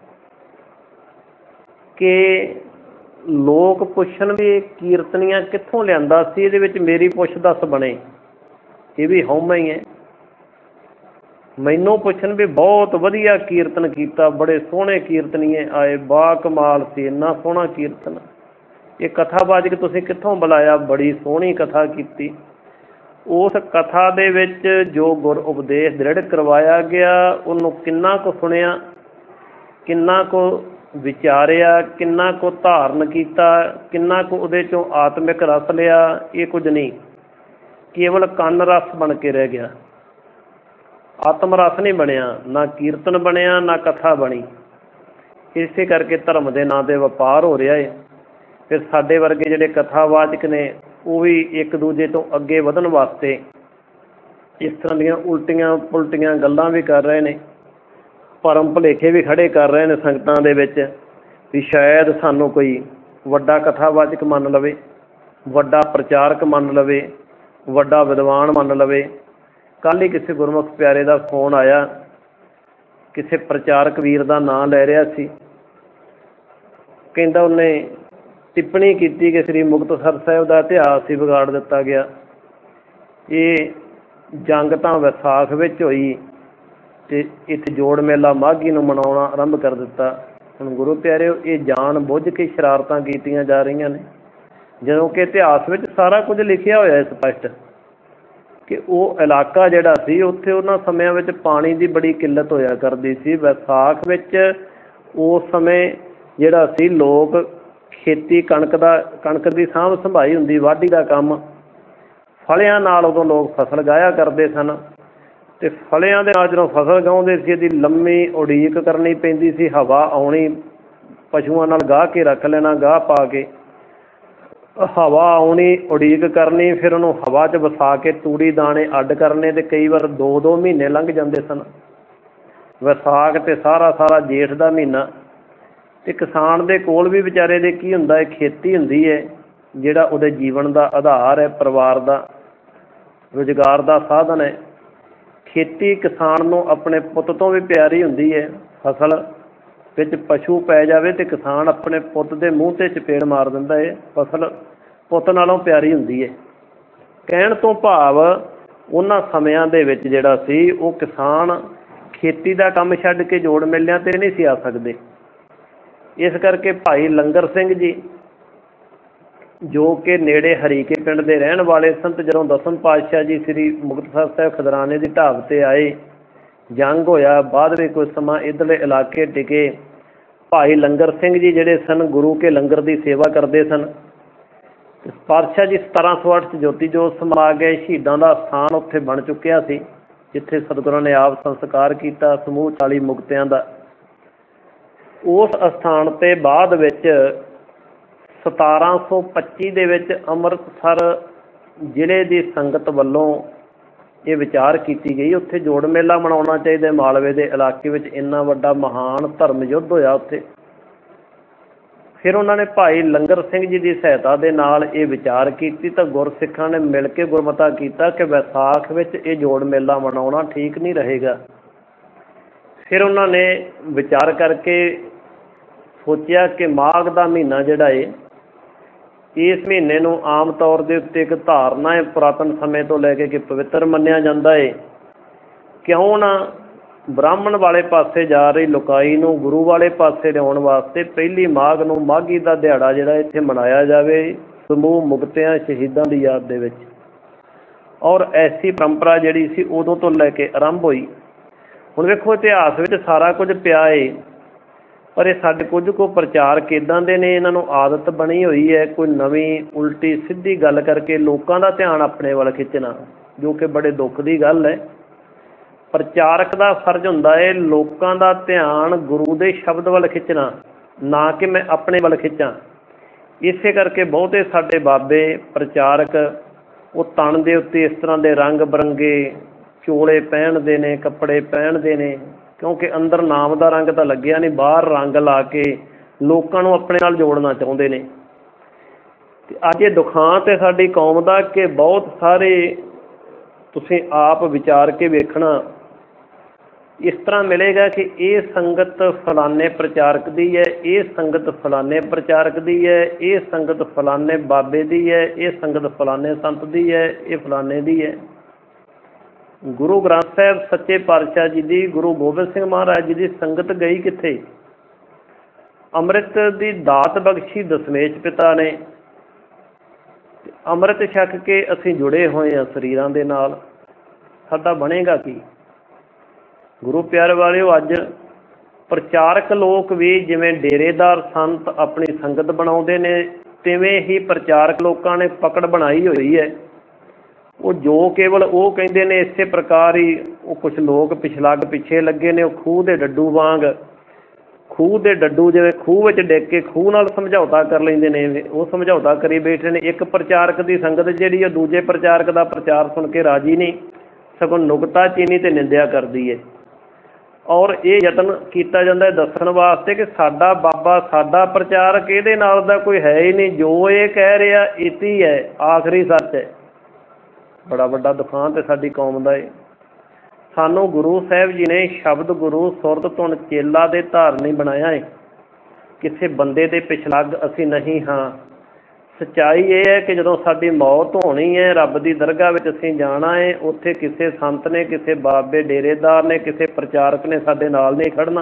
ਕਿ ਲੋਕ ਪੁੱਛਣ ਵੀ ਕੀਰਤਨੀਆਂ ਕਿੱਥੋਂ ਲਿਆਂਦਾ ਸੀ, ਇਹਦੇ ਵਿੱਚ ਮੇਰੀ ਪੁੱਛ ਦੱਸ ਬਣੇ। ਇਹ ਵੀ ਹਉਮੈ ਹੀ ਹੈ। ਮੈਨੂੰ ਪੁੱਛਣ ਵੀ ਬਹੁਤ ਵਧੀਆ ਕੀਰਤਨ ਕੀਤਾ, ਬੜੇ ਸੋਹਣੇ ਕੀਰਤਨੀਏ ਆਏ, ਬਾ ਕਮਾਲ ਸੀ, ਇੰਨਾ ਸੋਹਣਾ ਕੀਰਤਨ। ਇਹ ਕਥਾਵਾਚਕ ਤੁਸੀਂ ਕਿੱਥੋਂ ਬੁਲਾਇਆ, ਬੜੀ ਸੋਹਣੀ ਕਥਾ ਕੀਤੀ। ਉਸ ਕਥਾ ਦੇ ਵਿੱਚ ਜੋ ਗੁਰ ਉਪਦੇਸ਼ ਦ੍ਰਿੜ ਕਰਵਾਇਆ ਗਿਆ, ਉਹਨੂੰ ਕਿੰਨਾ ਕੁ ਸੁਣਿਆ, ਕਿੰਨਾ ਕੁ ਵਿਚਾਰਿਆ, ਕਿੰਨਾ ਕੁ ਧਾਰਨ ਕੀਤਾ, ਕਿੰਨਾ ਕੁ ਉਹਦੇ 'ਚੋਂ ਆਤਮਿਕ ਰਸ ਲਿਆ, ਇਹ ਕੁਝ ਨਹੀਂ, ਕੇਵਲ ਕੰਨ ਰਸ ਬਣ ਕੇ ਰਹਿ ਗਿਆ। ਆਤਮ ਰਸ ਨਹੀਂ ਬਣਿਆ, ਨਾ ਕੀਰਤਨ ਬਣਿਆ, ਨਾ ਕਥਾ ਬਣੀ। ਇਸੇ ਕਰਕੇ ਧਰਮ ਦੇ ਨਾਂ 'ਤੇ ਵਪਾਰ ਹੋ ਰਿਹਾ ਹੈ। ਫਿਰ ਸਾਡੇ ਵਰਗੇ ਜਿਹੜੇ ਕਥਾਵਾਚਕ ਨੇ ਉਹ ਵੀ ਇੱਕ ਦੂਜੇ ਤੋਂ ਅੱਗੇ ਵਧਣ ਵਾਸਤੇ ਇਸ ਤਰ੍ਹਾਂ ਦੀਆਂ ਉਲਟੀਆਂ ਪੁਲਟੀਆਂ ਗੱਲਾਂ ਵੀ ਕਰ ਰਹੇ ਨੇ, ਭਰਮ ਭੁਲੇਖੇ ਵੀ ਖੜ੍ਹੇ ਕਰ ਰਹੇ ਨੇ ਸੰਗਤਾਂ ਦੇ ਵਿੱਚ ਵੀ ਸ਼ਾਇਦ ਸਾਨੂੰ ਕੋਈ ਵੱਡਾ ਕਥਾਵਾਚਕ ਮੰਨ ਲਵੇ, ਵੱਡਾ ਪ੍ਰਚਾਰਕ ਮੰਨ ਲਵੇ, ਵੱਡਾ ਵਿਦਵਾਨ ਮੰਨ ਲਵੇ। ਕੱਲ੍ਹ ਹੀ ਕਿਸੇ ਗੁਰਮੁਖ ਪਿਆਰੇ ਦਾ ਫੋਨ ਆਇਆ, ਕਿਸੇ ਪ੍ਰਚਾਰਕ ਵੀਰ ਦਾ ਨਾਂ ਲੈ ਰਿਹਾ ਸੀ। ਕਹਿੰਦਾ ਉਹਨੇ ਟਿੱਪਣੀ ਕੀਤੀ ਕਿ ਸ੍ਰੀ ਮੁਕਤਸਰ ਸਾਹਿਬ ਦਾ ਇਤਿਹਾਸ ਹੀ ਵਿਗਾੜ ਦਿੱਤਾ ਗਿਆ। ਇਹ ਜੰਗ ਤਾਂ ਵਿਸਾਖ ਵਿੱਚ ਹੋਈ ਅਤੇ ਇੱਥੇ ਜੋੜ ਮੇਲਾ ਮਾਘੀ ਨੂੰ ਮਨਾਉਣਾ ਆਰੰਭ ਕਰ ਦਿੱਤਾ। ਹੁਣ ਗੁਰੂ ਪਿਆਰਿਓ, ਇਹ ਜਾਣ ਬੁੱਝ ਕੇ ਸ਼ਰਾਰਤਾਂ ਕੀਤੀਆਂ ਜਾ ਰਹੀਆਂ ਨੇ, ਜਦੋਂ ਕਿ ਇਤਿਹਾਸ ਵਿੱਚ ਸਾਰਾ ਕੁਝ ਲਿਖਿਆ ਹੋਇਆ ਸਪਸ਼ਟ ਕਿ ਉਹ ਇਲਾਕਾ ਜਿਹੜਾ ਸੀ ਉੱਥੇ ਉਹਨਾਂ ਸਮਿਆਂ ਵਿੱਚ ਪਾਣੀ ਦੀ ਬੜੀ ਕਿੱਲਤ ਹੋਇਆ ਕਰਦੀ ਸੀ। ਵਿਸਾਖ ਵਿੱਚ ਉਸ ਸਮੇਂ ਜਿਹੜਾ ਸੀ ਲੋਕ ਖੇਤੀ ਕਣਕ ਦਾ ਕਣਕ ਦੀ ਸਾਂਭ ਸੰਭਾਈ ਹੁੰਦੀ, ਵਾਢੀ ਦਾ ਕੰਮ, ਫਲਿਆਂ ਨਾਲ ਉਦੋਂ ਲੋਕ ਫਸਲ ਗਾਹਿਆ ਕਰਦੇ ਸਨ। ਅਤੇ ਫਲਿਆਂ ਦੇ ਨਾਲ ਜਦੋਂ ਫਸਲ ਗਾਉਂਦੇ ਸੀ ਇਹਦੀ ਲੰਮੀ ਉਡੀਕ ਕਰਨੀ ਪੈਂਦੀ ਸੀ, ਹਵਾ ਆਉਣੀ, ਪਸ਼ੂਆਂ ਨਾਲ ਗਾਹ ਕੇ ਰੱਖ ਲੈਣਾ, ਗਾਹ ਪਾ ਕੇ ਹਵਾ ਆਉਣੀ, ਉਡੀਕ ਕਰਨੀ, ਫਿਰ ਉਹਨੂੰ ਹਵਾ 'ਚ ਵਸਾ ਕੇ ਤੂੜੀ ਦਾਣੇ ਅੱਡ ਕਰਨੇ, ਅਤੇ ਕਈ ਵਾਰ ਦੋ ਦੋ ਮਹੀਨੇ ਲੰਘ ਜਾਂਦੇ ਸਨ। ਵਿਸਾਖ ਅਤੇ ਸਾਰਾ ਸਾਰਾ ਜੇਠ ਦਾ ਮਹੀਨਾ। ਅਤੇ ਕਿਸਾਨ ਦੇ ਕੋਲ ਵੀ ਵਿਚਾਰੇ ਦੇ ਕੀ ਹੁੰਦਾ ਹੈ, ਖੇਤੀ ਹੁੰਦੀ ਹੈ, ਜਿਹੜਾ ਉਹਦੇ ਜੀਵਨ ਦਾ ਆਧਾਰ ਹੈ, ਪਰਿਵਾਰ ਦਾ ਰੁਜ਼ਗਾਰ ਦਾ ਸਾਧਨ ਹੈ। ਖੇਤੀ ਕਿਸਾਨ ਨੂੰ ਆਪਣੇ ਪੁੱਤ ਤੋਂ ਵੀ ਪਿਆਰੀ ਹੁੰਦੀ ਹੈ। ਫਸਲ ਵਿੱਚ ਪਸ਼ੂ ਪੈ ਜਾਵੇ ਅਤੇ ਕਿਸਾਨ ਆਪਣੇ ਪੁੱਤ ਦੇ ਮੂੰਹ 'ਤੇ ਚਪੇੜ ਮਾਰ ਦਿੰਦਾ ਹੈ। ਫਸਲ ਪੁੱਤ ਨਾਲੋਂ ਪਿਆਰੀ ਹੁੰਦੀ ਹੈ। ਕਹਿਣ ਤੋਂ ਭਾਵ ਉਹਨਾਂ ਸਮਿਆਂ ਦੇ ਵਿੱਚ ਜਿਹੜਾ ਸੀ ਉਹ ਕਿਸਾਨ ਖੇਤੀ ਦਾ ਕੰਮ ਛੱਡ ਕੇ ਜੋੜ ਮੇਲਿਆਂ 'ਤੇ ਨਹੀਂ ਸੀ ਆ ਸਕਦੇ। ਇਸ ਕਰਕੇ ਭਾਈ ਲੰਗਰ ਸਿੰਘ ਜੀ, ਜੋ ਕਿ ਨੇੜੇ ਹਰੀਕੇ ਪਿੰਡ ਦੇ ਰਹਿਣ ਵਾਲੇ ਸੰਤ, ਜਦੋਂ ਦਸਮ ਪਾਤਸ਼ਾਹ ਜੀ ਸ੍ਰੀ ਮੁਕਤਸਰ ਸਾਹਿਬ ਖਿਦਰਾਣੇ ਦੀ ਢਾਬ 'ਤੇ ਆਏ, ਜੰਗ ਹੋਇਆ, ਬਾਅਦ ਵਿੱਚ ਕੁਝ ਸਮਾਂ ਇੱਧਰਲੇ ਇਲਾਕੇ ਟਿਕੇ। ਭਾਈ ਲੰਗਰ ਸਿੰਘ ਜੀ ਜਿਹੜੇ ਸਨ ਗੁਰੂ ਕੇ ਲੰਗਰ ਦੀ ਸੇਵਾ ਕਰਦੇ ਸਨ। ਪਾਤਸ਼ਾਹ ਜੀ ਸਤਾਰਾਂ ਸੌ ਅੱਠ 'ਚ ਜੋਤੀ ਜੋਤ ਸਮਾ ਗਏ। ਸ਼ਹੀਦਾਂ ਦਾ ਸਥਾਨ ਉੱਥੇ ਬਣ ਚੁੱਕਿਆ ਸੀ, ਜਿੱਥੇ ਸਤਿਗੁਰਾਂ ਨੇ ਆਪ ਸੰਸਕਾਰ ਕੀਤਾ ਸਮੂਹ ਚਾਲੀ ਮੁਕਤਿਆਂ ਦਾ। ਉਸ ਅਸਥਾਨ 'ਤੇ ਬਾਅਦ ਵਿੱਚ ਸਤਾਰਾਂ ਸੌ ਪੱਚੀ ਦੇ ਵਿੱਚ ਅੰਮ੍ਰਿਤਸਰ ਜ਼ਿਲ੍ਹੇ ਦੀ ਸੰਗਤ ਵੱਲੋਂ ਇਹ ਵਿਚਾਰ ਕੀਤੀ ਗਈ, ਉੱਥੇ ਜੋੜ ਮੇਲਾ ਮਨਾਉਣਾ ਚਾਹੀਦਾ। ਮਾਲਵੇ ਦੇ ਇਲਾਕੇ ਵਿੱਚ ਇੰਨਾ ਵੱਡਾ ਮਹਾਨ ਧਰਮ ਯੁੱਧ ਹੋਇਆ ਉੱਥੇ। ਫਿਰ ਉਹਨਾਂ ਨੇ ਭਾਈ ਲੰਗਰ ਸਿੰਘ ਜੀ ਦੀ ਸਹਾਇਤਾ ਦੇ ਨਾਲ ਇਹ ਵਿਚਾਰ ਕੀਤੀ ਤਾਂ ਗੁਰਸਿੱਖਾਂ ਨੇ ਮਿਲ ਕੇ ਗੁਰਮਤਾ ਕੀਤਾ ਕਿ ਵਿਸਾਖ ਵਿੱਚ ਇਹ ਜੋੜ ਮੇਲਾ ਮਨਾਉਣਾ ਠੀਕ ਨਹੀਂ ਰਹੇਗਾ। ਫਿਰ ਉਹਨਾਂ ਨੇ ਵਿਚਾਰ ਕਰਕੇ ਸੋਚਿਆ ਕਿ ਮਾਘ ਦਾ ਮਹੀਨਾ ਜਿਹੜਾ ਹੈ, ਇਸ ਮਹੀਨੇ ਨੂੰ ਆਮ ਤੌਰ ਦੇ ਉੱਤੇ ਇੱਕ ਧਾਰਨਾ ਹੈ ਪੁਰਾਤਨ ਸਮੇਂ ਤੋਂ ਲੈ ਕੇ ਕਿ ਪਵਿੱਤਰ ਮੰਨਿਆ ਜਾਂਦਾ ਹੈ। ਕਿਉਂ ਨਾ ਬ੍ਰਾਹਮਣ ਵਾਲੇ ਪਾਸੇ ਜਾ ਰਹੀ ਲੋਕਾਈ ਨੂੰ ਗੁਰੂ ਵਾਲੇ ਪਾਸੇ ਲਿਆਉਣ ਵਾਸਤੇ ਪਹਿਲੀ ਮਾਘ ਨੂੰ ਮਾਘੀ ਦਾ ਦਿਹਾੜਾ ਜਿਹੜਾ ਇੱਥੇ ਮਨਾਇਆ ਜਾਵੇ, ਸਮੂਹ ਮੁਕਤਿਆਂ ਸ਼ਹੀਦਾਂ ਦੀ ਯਾਦ ਦੇ ਵਿੱਚ। ਔਰ ਐਸੀ ਪਰੰਪਰਾ ਜਿਹੜੀ ਸੀ ਉਦੋਂ ਤੋਂ ਲੈ ਕੇ ਆਰੰਭ ਹੋਈ। ਹੁਣ ਵੇਖੋ, ਇਤਿਹਾਸ ਵਿੱਚ ਸਾਰਾ ਕੁਝ ਪਿਆ ਹੈ, ਪਰ ਇਹ ਸਾਡੇ ਕੁਝ ਕੁ ਪ੍ਰਚਾਰਕ ਇੱਦਾਂ ਦੇ ਨੇ, ਇਹਨਾਂ ਨੂੰ ਆਦਤ ਬਣੀ ਹੋਈ ਹੈ ਕੋਈ ਨਵੀਂ ਉਲਟੀ ਸਿੱਧੀ ਗੱਲ ਕਰਕੇ ਲੋਕਾਂ ਦਾ ਧਿਆਨ ਆਪਣੇ ਵੱਲ ਖਿੱਚਣਾ, ਜੋ ਕਿ ਬੜੇ ਦੁੱਖ ਦੀ ਗੱਲ ਹੈ। ਪ੍ਰਚਾਰਕ ਦਾ ਫਰਜ਼ ਹੁੰਦਾ ਹੈ ਲੋਕਾਂ ਦਾ ਧਿਆਨ ਗੁਰੂ ਦੇ ਸ਼ਬਦ ਵੱਲ ਖਿੱਚਣਾ, ਨਾ ਕਿ ਮੈਂ ਆਪਣੇ ਵੱਲ ਖਿੱਚਾਂ। ਇਸੇ ਕਰਕੇ ਬਹੁਤੇ ਸਾਡੇ ਬਾਬੇ ਪ੍ਰਚਾਰਕ ਉਹ ਤਣ ਦੇ ਉੱਤੇ ਇਸ ਤਰ੍ਹਾਂ ਦੇ ਰੰਗ ਬਰੰਗੇ ਚੋਲੇ ਪਹਿਨਦੇ ਨੇ, ਕੱਪੜੇ ਪਹਿਨਦੇ ਨੇ, ਕਿਉਂਕਿ ਅੰਦਰ ਨਾਮ ਦਾ ਰੰਗ ਤਾਂ ਲੱਗਿਆ ਨਹੀਂ, ਬਾਹਰ ਰੰਗ ਲਾ ਕੇ ਲੋਕਾਂ ਨੂੰ ਆਪਣੇ ਨਾਲ ਜੋੜਨਾ ਚਾਹੁੰਦੇ ਨੇ। ਅਤੇ ਅੱਜ ਇਹ ਦੁਖਾਂਤ ਹੈ ਸਾਡੀ ਕੌਮ ਦਾ ਕਿ ਬਹੁਤ ਸਾਰੇ, ਤੁਸੀਂ ਆਪ ਵਿਚਾਰ ਕੇ ਵੇਖਣਾ, ਇਸ ਤਰ੍ਹਾਂ ਮਿਲੇਗਾ ਕਿ ਇਹ ਸੰਗਤ ਫਲਾਣੇ ਪ੍ਰਚਾਰਕ ਦੀ ਹੈ, ਇਹ ਸੰਗਤ ਫਲਾਣੇ ਪ੍ਰਚਾਰਕ ਦੀ ਹੈ, ਇਹ ਸੰਗਤ ਫਲਾਣੇ ਬਾਬੇ ਦੀ ਹੈ, ਇਹ ਸੰਗਤ ਫਲਾਣੇ ਸੰਤ ਦੀ ਹੈ, ਇਹ ਫਲਾਣੇ ਦੀ ਹੈ। ਗੁਰੂ ਗ੍ਰੰਥ ਸਾਹਿਬ ਸੱਚੇ ਪਾਤਸ਼ਾਹ ਜੀ ਦੀ, ਗੁਰੂ ਗੋਬਿੰਦ ਸਿੰਘ ਮਹਾਰਾਜ ਜੀ ਦੀ ਸੰਗਤ ਗਈ ਕਿੱਥੇ? ਅੰਮ੍ਰਿਤ ਦੀ ਦਾਤ ਬਖਸ਼ੀ ਦਸ਼ਮੇਸ਼ ਪਿਤਾ ਨੇ। ਅੰਮ੍ਰਿਤ ਛਕ ਕੇ ਅਸੀਂ ਜੁੜੇ ਹੋਏ ਹਾਂ ਸਰੀਰਾਂ ਦੇ ਨਾਲ, ਸਾਡਾ ਬਣੇਗਾ ਕੀ? ਗੁਰੂ ਪਿਆਰੇ ਵਾਲਿਓ, ਅੱਜ ਪ੍ਰਚਾਰਕ ਲੋਕ ਵੀ ਜਿਵੇਂ ਡੇਰੇਦਾਰ ਸੰਤ ਆਪਣੀ ਸੰਗਤ ਬਣਾਉਂਦੇ ਨੇ, ਤਿਵੇਂ ਹੀ ਪ੍ਰਚਾਰਕ ਲੋਕਾਂ ਨੇ ਪਕੜ ਬਣਾਈ ਹੋਈ ਹੈ। ਉਹ ਜੋ ਕੇਵਲ ਉਹ ਕਹਿੰਦੇ ਨੇ ਇਸੇ ਪ੍ਰਕਾਰ ਹੀ ਉਹ ਕੁਛ ਲੋਕ ਪਿਛਲੱਗ ਪਿੱਛੇ ਲੱਗੇ ਨੇ। ਉਹ ਖੂਹ ਦੇ ਡੱਡੂ ਵਾਂਗ, ਖੂਹ ਦੇ ਡੱਡੂ ਜਿਵੇਂ ਖੂਹ ਵਿੱਚ ਡਿੱਗ ਕੇ ਖੂਹ ਨਾਲ ਸਮਝੌਤਾ ਕਰ ਲੈਂਦੇ ਨੇ, ਉਹ ਸਮਝੌਤਾ ਕਰੀ ਬੈਠੇ ਨੇ। ਇੱਕ ਪ੍ਰਚਾਰਕ ਦੀ ਸੰਗਤ ਜਿਹੜੀ ਉਹ ਦੂਜੇ ਪ੍ਰਚਾਰਕ ਦਾ ਪ੍ਰਚਾਰ ਸੁਣ ਕੇ ਰਾਜੀ ਨਹੀਂ, ਸਗੋਂ ਨੁਕਤਾਚੀਨੀ ਅਤੇ ਨਿੰਦਿਆ ਕਰਦੀ ਹੈ। ਔਰ ਇਹ ਯਤਨ ਕੀਤਾ ਜਾਂਦਾ ਦੱਸਣ ਵਾਸਤੇ ਕਿ ਸਾਡਾ ਬਾਬਾ, ਸਾਡਾ ਪ੍ਰਚਾਰਕ ਇਹਦੇ ਨਾਲ ਦਾ ਕੋਈ ਹੈ ਹੀ ਨਹੀਂ, ਜੋ ਇਹ ਕਹਿ ਰਿਹਾ ਇਤੀ ਹੈ, ਆਖਰੀ ਸੱਚ ਹੈ। ਬੜਾ ਵੱਡਾ ਦੁਖਾਂਤ ਹੈ ਸਾਡੀ ਕੌਮ ਦਾ ਇਹ। ਸਾਨੂੰ ਗੁਰੂ ਸਾਹਿਬ ਜੀ ਨੇ ਸ਼ਬਦ ਗੁਰੂ ਸੁਰਤ ਧੁਨ ਚੇਲਾ ਦੇ ਧਾਰਨੀ ਬਣਾਇਆ ਹੈ। ਕਿਸੇ ਬੰਦੇ ਦੇ ਪਿਛਲੱਗ ਅਸੀਂ ਨਹੀਂ ਹਾਂ। ਸੱਚਾਈ ਇਹ ਹੈ ਕਿ ਜਦੋਂ ਸਾਡੀ ਮੌਤ ਹੋਣੀ ਹੈ, ਰੱਬ ਦੀ ਦਰਗਾਹ ਵਿੱਚ ਅਸੀਂ ਜਾਣਾ ਹੈ, ਉੱਥੇ ਕਿਸੇ ਸੰਤ ਨੇ, ਕਿਸੇ ਬਾਬੇ ਡੇਰੇਦਾਰ ਨੇ, ਕਿਸੇ ਪ੍ਰਚਾਰਕ ਨੇ ਸਾਡੇ ਨਾਲ ਨਹੀਂ ਖੜਨਾ।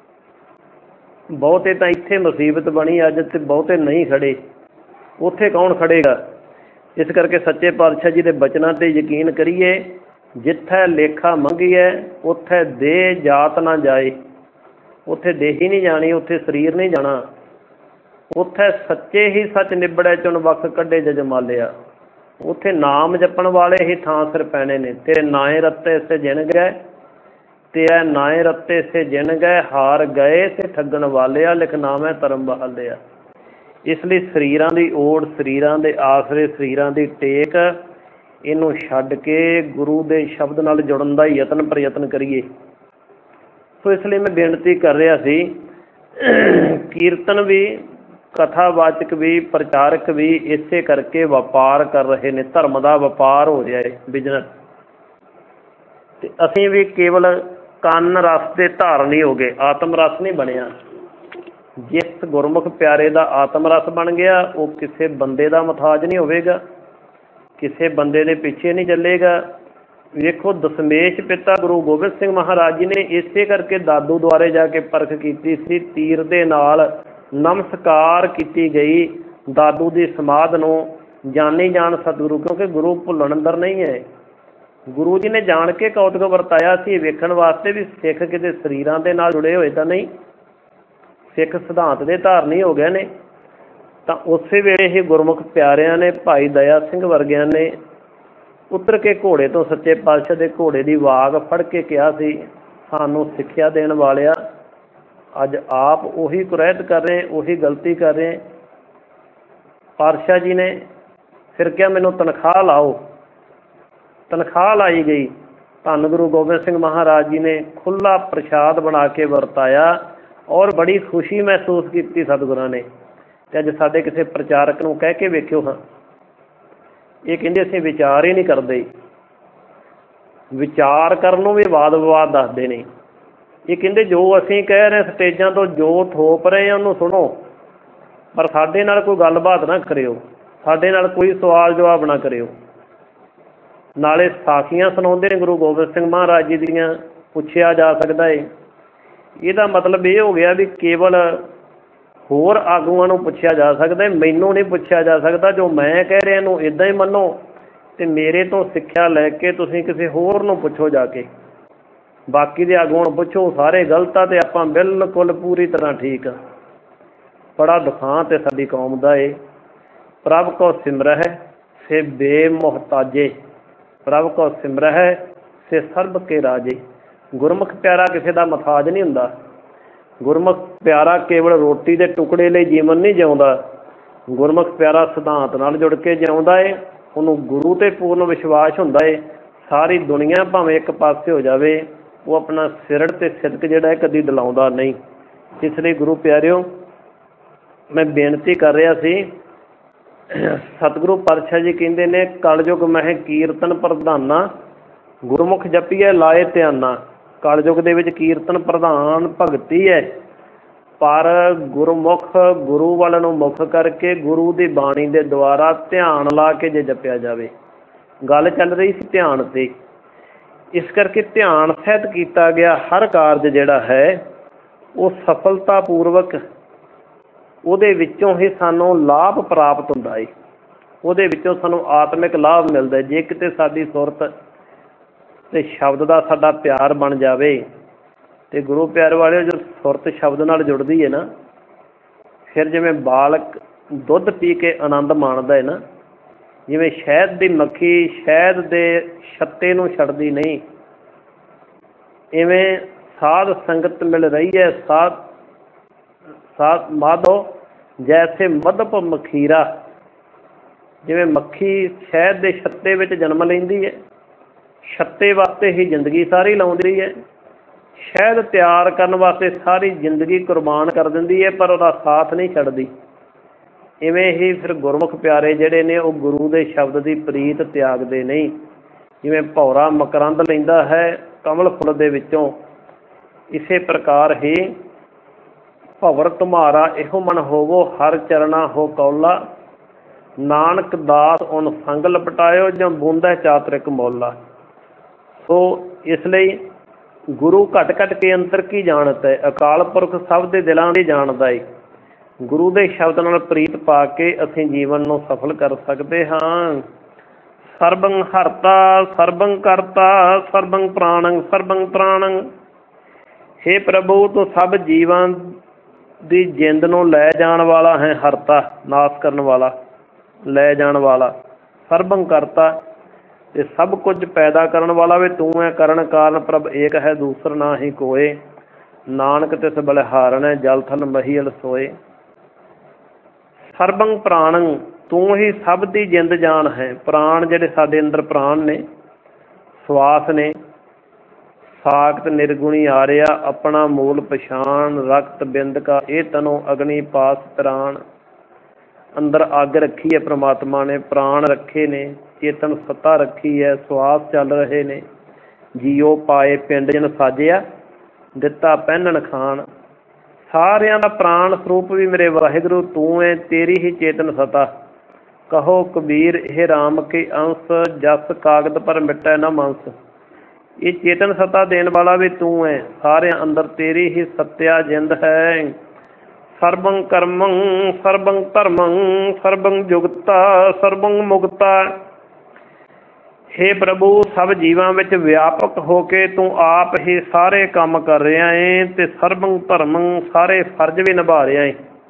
ਬਹੁਤੇ ਤਾਂ ਇੱਥੇ ਮੁਸੀਬਤ ਬਣੀ ਅੱਜ, ਤੇ ਬਹੁਤੇ ਨਹੀਂ ਖੜੇ। ਉੱਥੇ ਕੌਣ ਖੜੇਗਾ? ਇਸ ਕਰਕੇ ਸੱਚੇ ਪਾਤਸ਼ਾਹ ਜੀ ਦੇ ਬਚਨਾਂ 'ਤੇ ਯਕੀਨ ਕਰੀਏ। ਜਿੱਥੇ ਲੇਖਾ ਮੰਗੀਏ ਉੱਥੇ ਦੇਹ ਜਾਤ ਨਾ ਜਾਏ। ਉੱਥੇ ਦੇਹੀ ਨਹੀਂ ਜਾਣੀ, ਉੱਥੇ ਸਰੀਰ ਨਹੀਂ ਜਾਣਾ। ਉੱਥੇ ਸੱਚੇ ਹੀ ਸੱਚ ਨਿਬੜੇ ਚੁਣ ਵੱਖ ਕੱਢੇ ਜਜਮਾਲਿਆ। ਉੱਥੇ ਨਾਮ ਜਪਣ ਵਾਲੇ ਹੀ ਥਾਂ ਸਿਰ ਪੈਣੇ ਨੇ। ਤੇਰੇ ਨਾਏ ਰੱਤੇ ਸੇ ਜਿਣ ਗਏ, ਤੇਰੇ ਨਾਏ ਰੱਤੇ ਸੇ ਜਿਣ ਗਏ, ਹਾਰ ਗਏ ਸੇ ਠੱਗਣ ਵਾਲਿਆ, ਲਿਖ ਨਾਮ ਹੈ ਧਰਮ ਬਹਾਲਿਆ। ਇਸ ਲਈ ਸਰੀਰਾਂ ਦੀ ਓੜ, ਸਰੀਰਾਂ ਦੇ ਆਸਰੇ, ਸਰੀਰਾਂ ਦੀ ਟੇਕ, ਇਹਨੂੰ ਛੱਡ ਕੇ ਗੁਰੂ ਦੇ ਸ਼ਬਦ ਨਾਲ ਜੁੜਨ ਦਾ ਯਤਨ ਪ੍ਰਯਤਨ ਕਰੀਏ। ਸੋ ਇਸ ਲਈ ਮੈਂ ਬੇਨਤੀ ਕਰ ਰਿਹਾ ਸੀ, ਕੀਰਤਨ ਵੀ, ਕਥਾਵਾਚਕ ਵੀ, ਪ੍ਰਚਾਰਕ ਵੀ ਇਸੇ ਕਰਕੇ ਵਪਾਰ ਕਰ ਰਹੇ ਨੇ। ਧਰਮ ਦਾ ਵਪਾਰ ਹੋ ਰਿਹਾ ਹੈ, ਬਿਜ਼ਨਸ। ਅਤੇ ਅਸੀਂ ਵੀ ਕੇਵਲ ਕੰਨ ਰਸ ਦੇ ਧਾਰਨੀ ਹੋ ਗਏ, ਆਤਮ ਰਸ ਨਹੀਂ ਬਣਿਆ। ਜਿਸ ਗੁਰਮੁਖ ਪਿਆਰੇ ਦਾ ਆਤਮ ਰਸ ਬਣ ਗਿਆ, ਉਹ ਕਿਸੇ ਬੰਦੇ ਦਾ ਮੁਹਤਾਜ ਨਹੀਂ ਹੋਵੇਗਾ, ਕਿਸੇ ਬੰਦੇ ਦੇ ਪਿੱਛੇ ਨਹੀਂ ਚੱਲੇਗਾ। ਵੇਖੋ ਦਸ਼ਮੇਸ਼ ਪਿਤਾ ਗੁਰੂ ਗੋਬਿੰਦ ਸਿੰਘ ਮਹਾਰਾਜ ਜੀ ਨੇ ਇਸੇ ਕਰਕੇ ਦਾਦੂ ਦੁਆਰੇ ਜਾ ਕੇ ਪਰਖ ਕੀਤੀ ਸੀ। ਤੀਰ ਦੇ ਨਾਲ ਨਮਸਕਾਰ ਕੀਤੀ ਗਈ ਦਾਦੂ ਦੀ ਸਮਾਧ ਨੂੰ, ਜਾਣੀ ਜਾਣ ਸਤਿਗੁਰੂ, ਕਿਉਂਕਿ ਗੁਰੂ ਭੁੱਲਣ ਅੰਦਰ ਨਹੀਂ ਹੈ। ਗੁਰੂ ਜੀ ਨੇ ਜਾਣ ਕੇ ਕੌਤਕ ਵਰਤਾਇਆ ਸੀ, ਵੇਖਣ ਵਾਸਤੇ ਵੀ ਸਿੱਖ ਕਿਤੇ ਸਰੀਰਾਂ ਦੇ ਨਾਲ ਜੁੜੇ ਹੋਏ ਤਾਂ ਨਹੀਂ, ਸਿੱਖ ਸਿਧਾਂਤ ਦੇ ਧਾਰਨੀ ਹੋ ਗਏ ਨੇ। ਤਾਂ ਉਸੇ ਵੇਲੇ ਹੀ ਗੁਰਮੁਖ ਪਿਆਰਿਆਂ ਨੇ, ਭਾਈ ਦਇਆ ਸਿੰਘ ਵਰਗਿਆਂ ਨੇ ਉਤਰ ਕੇ ਘੋੜੇ ਤੋਂ, ਸੱਚੇ ਪਾਤਸ਼ਾਹ ਦੇ ਘੋੜੇ ਦੀ ਵਾਗ ਫੜ ਕੇ ਕਿਹਾ ਸੀ, ਸਾਨੂੰ ਸਿੱਖਿਆ ਦੇਣ ਵਾਲਿਆ, ਅੱਜ ਆਪ ਉਹੀ ਕੁਰੈਤ ਕਰ ਰਹੇ, ਉਹੀ ਗਲਤੀ ਕਰ ਰਹੇ। ਪਾਤਸ਼ਾਹ ਜੀ ਨੇ ਫਿਰ ਕਿਹਾ ਮੈਨੂੰ ਤਨਖਾਹ ਲਾਓ। ਤਨਖਾਹ ਲਾਈ ਗਈ। ਧੰਨ ਗੁਰੂ ਗੋਬਿੰਦ ਸਿੰਘ ਮਹਾਰਾਜ ਜੀ ਨੇ ਖੁੱਲ੍ਹਾ ਪ੍ਰਸ਼ਾਦ ਬਣਾ ਕੇ ਵਰਤਾਇਆ ਔਰ ਬੜੀ ਖੁਸ਼ੀ ਮਹਿਸੂਸ ਕੀਤੀ ਸਤਿਗੁਰਾਂ ਨੇ। ਅਤੇ ਅੱਜ ਸਾਡੇ ਕਿਸੇ ਪ੍ਰਚਾਰਕ ਨੂੰ ਕਹਿ ਕੇ ਵੇਖਿਓ ਹਾਂ, ਇਹ ਕਹਿੰਦੇ ਅਸੀਂ ਵਿਚਾਰ ਹੀ ਨਹੀਂ ਕਰਦੇ। ਵਿਚਾਰ ਕਰਨ ਨੂੰ ਵੀ ਵਾਦ ਵਿਵਾਦ ਦੱਸਦੇ ਨੇ। ਇਹ ਕਹਿੰਦੇ ਜੋ ਅਸੀਂ ਕਹਿ ਰਹੇ ਸਟੇਜਾਂ ਤੋਂ, ਜੋ ਥੋਪ ਰਹੇ ਹਾਂ ਉਹਨੂੰ ਸੁਣੋ, ਪਰ ਸਾਡੇ ਨਾਲ ਕੋਈ ਗੱਲਬਾਤ ਨਾ ਕਰਿਓ, ਸਾਡੇ ਨਾਲ ਕੋਈ ਸਵਾਲ ਜਵਾਬ ਨਾ ਕਰਿਓ। ਨਾਲੇ ਸਾਖੀਆਂ ਸੁਣਾਉਂਦੇ ਨੇ ਗੁਰੂ ਗੋਬਿੰਦ ਸਿੰਘ ਮਹਾਰਾਜ ਜੀ ਦੀਆਂ, ਪੁੱਛਿਆ ਜਾ ਸਕਦਾ ਹੈ। ਇਹਦਾ ਮਤਲਬ ਇਹ ਹੋ ਗਿਆ ਵੀ ਕੇਵਲ ਹੋਰ ਆਗੂਆਂ ਨੂੰ ਪੁੱਛਿਆ ਜਾ ਸਕਦਾ, ਮੈਨੂੰ ਨਹੀਂ ਪੁੱਛਿਆ ਜਾ ਸਕਦਾ। ਜੋ ਮੈਂ ਕਹਿ ਰਿਹਾ ਇਹਨੂੰ ਇੱਦਾਂ ਹੀ ਮੰਨੋ, ਅਤੇ ਮੇਰੇ ਤੋਂ ਸਿੱਖਿਆ ਲੈ ਕੇ ਤੁਸੀਂ ਕਿਸੇ ਹੋਰ ਨੂੰ ਪੁੱਛੋ ਜਾ ਕੇ। ਬਾਕੀ ਦੇ ਆਗੂਆਂ ਨੂੰ ਪੁੱਛੋ, ਸਾਰੇ ਗਲਤ ਆ ਅਤੇ ਆਪਾਂ ਬਿਲਕੁਲ ਪੂਰੀ ਤਰ੍ਹਾਂ ਠੀਕ ਆ। ਬੜਾ ਦੁਖਾਂਤ ਹੈ ਸਾਡੀ ਕੌਮ ਦਾ ਇਹ। ਪ੍ਰਭ ਕੋ ਸਿਮਰਹਿ ਸੇ ਬੇਮੁਹਤਾਜੇ, ਪ੍ਰਭ ਕੋ ਸਿਮਰਹਿ ਸੇ ਸਰਬ ਕੇ ਰਾਜੇ। ਗੁਰਮੁਖ ਪਿਆਰਾ ਕਿਸੇ ਦਾ ਮੁਹਤਾਜ ਨਹੀਂ ਹੁੰਦਾ। ਗੁਰਮੁਖ ਪਿਆਰਾ ਕੇਵਲ ਰੋਟੀ ਦੇ ਟੁਕੜੇ ਲਈ ਜੀਵਨ ਨਹੀਂ ਜਿਉਂਦਾ। ਗੁਰਮੁਖ ਪਿਆਰਾ ਸਿਧਾਂਤ ਨਾਲ ਜੁੜ ਕੇ ਜਿਉਂਦਾ ਹੈ। ਉਹਨੂੰ ਗੁਰੂ 'ਤੇ ਪੂਰਨ ਵਿਸ਼ਵਾਸ ਹੁੰਦਾ ਹੈ। ਸਾਰੀ ਦੁਨੀਆ ਭਾਵੇਂ ਇੱਕ ਪਾਸੇ ਹੋ ਜਾਵੇ, ਉਹ ਆਪਣਾ ਸਿਰੜ ਅਤੇ ਸਿਦਕ ਜਿਹੜਾ ਹੈ ਕਦੀ ਦਿਲਾਉਂਦਾ ਨਹੀਂ। ਇਸ ਲਈ ਗੁਰੂ ਪਿਆਰਿਓ, ਮੈਂ ਬੇਨਤੀ ਕਰ ਰਿਹਾ ਸੀ, ਸਤਿਗੁਰੂ ਪਾਤਸ਼ਾਹ ਜੀ ਕਹਿੰਦੇ ਨੇ ਕਲਯੁਗ ਮਹਿ ਕੀਰਤਨ ਪ੍ਰਧਾਨਾ, ਗੁਰਮੁਖ ਜਪੀਏ ਲਾਏ ਧਿਆਨਾ। ਕਲਯੁਗ ਦੇ ਵਿੱਚ ਕੀਰਤਨ ਪ੍ਰਧਾਨ ਭਗਤੀ ਹੈ, ਪਰ ਗੁਰਮੁਖ ਗੁਰੂ ਵੱਲ ਨੂੰ ਮੁੱਖ ਕਰਕੇ ਗੁਰੂ ਦੀ ਬਾਣੀ ਦੇ ਦੁਆਰਾ ਧਿਆਨ ਲਾ ਕੇ ਜੇ ਜਪਿਆ ਜਾਵੇ। ਗੱਲ ਚੱਲ ਰਹੀ ਸੀ ਧਿਆਨ 'ਤੇ, ਇਸ ਕਰਕੇ ਧਿਆਨ ਸਹਿਤ ਕੀਤਾ ਗਿਆ ਹਰ ਕਾਰਜ ਜਿਹੜਾ ਹੈ ਉਹ ਸਫਲਤਾਪੂਰਵਕ, ਉਹਦੇ ਵਿੱਚੋਂ ਹੀ ਸਾਨੂੰ ਲਾਭ ਪ੍ਰਾਪਤ ਹੁੰਦਾ ਹੈ। ਉਹਦੇ ਵਿੱਚੋਂ ਸਾਨੂੰ ਆਤਮਿਕ ਲਾਭ ਮਿਲਦਾ। ਜੇ ਕਿਤੇ ਸਾਡੀ ਸੁਰਤ ਅਤੇ ਸ਼ਬਦ ਦਾ ਸਾਡਾ ਪਿਆਰ ਬਣ ਜਾਵੇ, ਅਤੇ ਗੁਰੂ ਪਿਆਰ ਵਾਲੇ ਜੋ ਸੁਰਤ ਸ਼ਬਦ ਨਾਲ ਜੁੜਦੀ ਹੈ ਨਾ, ਫਿਰ ਜਿਵੇਂ ਬਾਲਕ ਦੁੱਧ ਪੀ ਕੇ ਆਨੰਦ ਮਾਣਦਾ ਹੈ ਨਾ, ਜਿਵੇਂ ਸ਼ਹਿਦ ਦੀ ਮੱਖੀ ਸ਼ਹਿਦ ਦੇ ਛੱਤੇ ਨੂੰ ਛੱਡਦੀ ਨਹੀਂ, ਇਵੇਂ ਸਾਧ ਸੰਗਤ ਮਿਲ ਰਹੀ ਹੈ। ਸਾਧ ਸਾਧ ਮਾਧੋ ਜੈਸੇ ਮਧਪ ਮਖੀਰਾ, ਜਿਵੇਂ ਮੱਖੀ ਸ਼ਹਿਦ ਦੇ ਛੱਤੇ ਵਿੱਚ ਜਨਮ ਲੈਂਦੀ ਹੈ, ਛੱਤੇ ਵਾਸਤੇ ਹੀ ਜ਼ਿੰਦਗੀ ਸਾਰੀ ਲਾਉਂਦੀ ਹੈ, ਸ਼ਹਿਦ ਤਿਆਰ ਕਰਨ ਵਾਸਤੇ ਸਾਰੀ ਜ਼ਿੰਦਗੀ ਕੁਰਬਾਨ ਕਰ ਦਿੰਦੀ ਹੈ, ਪਰ ਉਹਦਾ ਸਾਥ ਨਹੀਂ ਛੱਡਦੀ। ਇਵੇਂ ਹੀ ਫਿਰ ਗੁਰਮੁਖ ਪਿਆਰੇ ਜਿਹੜੇ ਨੇ ਉਹ ਗੁਰੂ ਦੇ ਸ਼ਬਦ ਦੀ ਪ੍ਰੀਤ ਤਿਆਗਦੇ ਨਹੀਂ। ਜਿਵੇਂ ਭੌਰਾ ਮਕਰੰਦ ਲੈਂਦਾ ਹੈ ਕਮਲ ਫੁੱਲ ਦੇ ਵਿੱਚੋਂ, ਇਸੇ ਪ੍ਰਕਾਰ ਹੀ ਭਵਰ ਤੁਮਾਰਾ ਇਹੋ ਮਨ ਹੋਵੋ, ਹਰ ਚਰਣਾ ਹੋ ਕੌਲਾ, ਨਾਨਕ ਦਾਸ ਉਨ ਸੰਗ ਲਪਟਾਇਓ, ਜਾਂ ਬੂੰਦਾ ਚਾਤਰਿਕ ਮੌਲਾ। ਸੋ ਇਸ ਲਈ ਗੁਰੂ ਘਟ ਘਟ ਕੇ ਅੰਤਰ ਕੀ ਜਾਣਤ ਹੈ, ਅਕਾਲ ਪੁਰਖ ਸਭ ਦੇ ਦਿਲਾਂ ਦੀ ਜਾਣਦਾ ਹੈ। ਗੁਰੂ ਦੇ ਸ਼ਬਦ ਨਾਲ ਪ੍ਰੀਤ ਪਾ ਕੇ ਅਸੀਂ ਜੀਵਨ ਨੂੰ ਸਫਲ ਕਰ ਸਕਦੇ ਹਾਂ। ਸਰਬੰ ਹਰਤਾ ਸਰਬੰ ਕਰਤਾ ਸਰਬੰ ਪ੍ਰਾਣੰ ਸਰਬੰ ਤ੍ਰਾਣੰ। ਹੇ ਪ੍ਰਭੂ, ਤੂੰ ਸਭ ਜੀਵਾਂ ਦੀ ਜਿੰਦ ਨੂੰ ਲੈ ਜਾਣ ਵਾਲਾ ਹੈ। ਹਰਤਾ ਨਾਸ਼ ਕਰਨ ਵਾਲਾ, ਲੈ ਜਾਣ ਵਾਲਾ। ਸਰਬੰ ਕਰਤਾ, ਤੇ ਸਭ ਕੁਝ ਪੈਦਾ ਕਰਨ ਵਾਲਾ ਵੀ ਤੂੰ ਹੈ। ਕਰਨ ਕਾਰਨ ਪ੍ਰਭ ਏਕ ਹੈ, ਦੂਸਰ ਨਾ ਹੀ ਕੋਏ। ਨਾਨਕ ਤਿਸ ਬਲਿਹਾਰਨ ਹੈ, ਜਲ ਥਲ ਮਹੀਲ ਸੋਏ। ਸਰਬੰ ਪ੍ਰਾਣੰ, ਤੂੰ ਹੀ ਸਭ ਦੀ ਜਿੰਦ ਜਾਨ ਹੈ। ਪ੍ਰਾਣ ਜਿਹੜੇ ਸਾਡੇ ਅੰਦਰ ਪ੍ਰਾਣ ਨੇ, ਸਵਾਸ ਨੇ। ਸਾਖਤ ਨਿਰਗੁਣੀ ਆਰਿਆ, ਆਪਣਾ ਮੂਲ ਪਛਾਣ। ਰਕਤ ਬਿੰਦ ਕਾ ਇਹ ਤਨੋ ਅਗਨੀ ਪਾਸ ਤਰਾਣ। ਅੰਦਰ ਅੱਗ ਰੱਖੀ ਹੈ ਪ੍ਰਮਾਤਮਾ ਨੇ, ਪ੍ਰਾਣ ਰੱਖੇ ਨੇ, ਚੇਤਨ ਸੱਤਾ ਰੱਖੀ ਹੈ, ਸਵਾਸ ਚੱਲ ਰਹੇ ਨੇ। ਜੀਓ ਪਾਏ ਪਿੰਡ ਜਨ ਸਾਜਿਆ, ਦਿੱਤਾ ਪਹਿਨਣ ਖਾਣ। ਸਾਰਿਆਂ ਦਾ ਪ੍ਰਾਣ ਸਰੂਪ ਵੀ ਮੇਰੇ ਵਾਹਿਗੁਰੂ ਤੂੰ ਹੈ, ਤੇਰੀ ਹੀ ਚੇਤਨ ਸਤਾ। ਕਹੋ ਕਬੀਰ ਇਹ ਰਾਮ ਕੇ ਅੰਸ਼, ਜਸ ਕਾਗਦ ਪਰ ਮਿਟੈ ਨਾ ਮੰਸ। ਇਹ ਚੇਤਨ ਸਤਾ ਦੇਣ ਵਾਲਾ ਵੀ ਤੂੰ ਹੈ, ਸਾਰਿਆਂ ਅੰਦਰ ਤੇਰੀ ਹੀ ਸੱਤਿਆ ਜਿੰਦ ਹੈ। ਸਰਬੰ ਕਰਮੰ ਸਰਬੰ ਧਰਮੰ ਸਰਬੰ ਜੁਗਤਾ ਸਰਬੰ ਮੁਕਤਾ। ਹੇ ਪ੍ਰਭੂ, ਸਭ ਜੀਵਾਂ ਵਿੱਚ ਵਿਆਪਕ ਹੋ ਕੇ ਤੂੰ ਆਪ ਹੀ ਸਾਰੇ ਕੰਮ ਕਰ ਰਿਹਾ ਏ, ਤੇ ਸਰਬੰ ਧਰਮੰ ਸਾਰੇ ਫਰਜ਼ ਵੀ ਨਿਭਾ ਰਿਹਾ ਏ।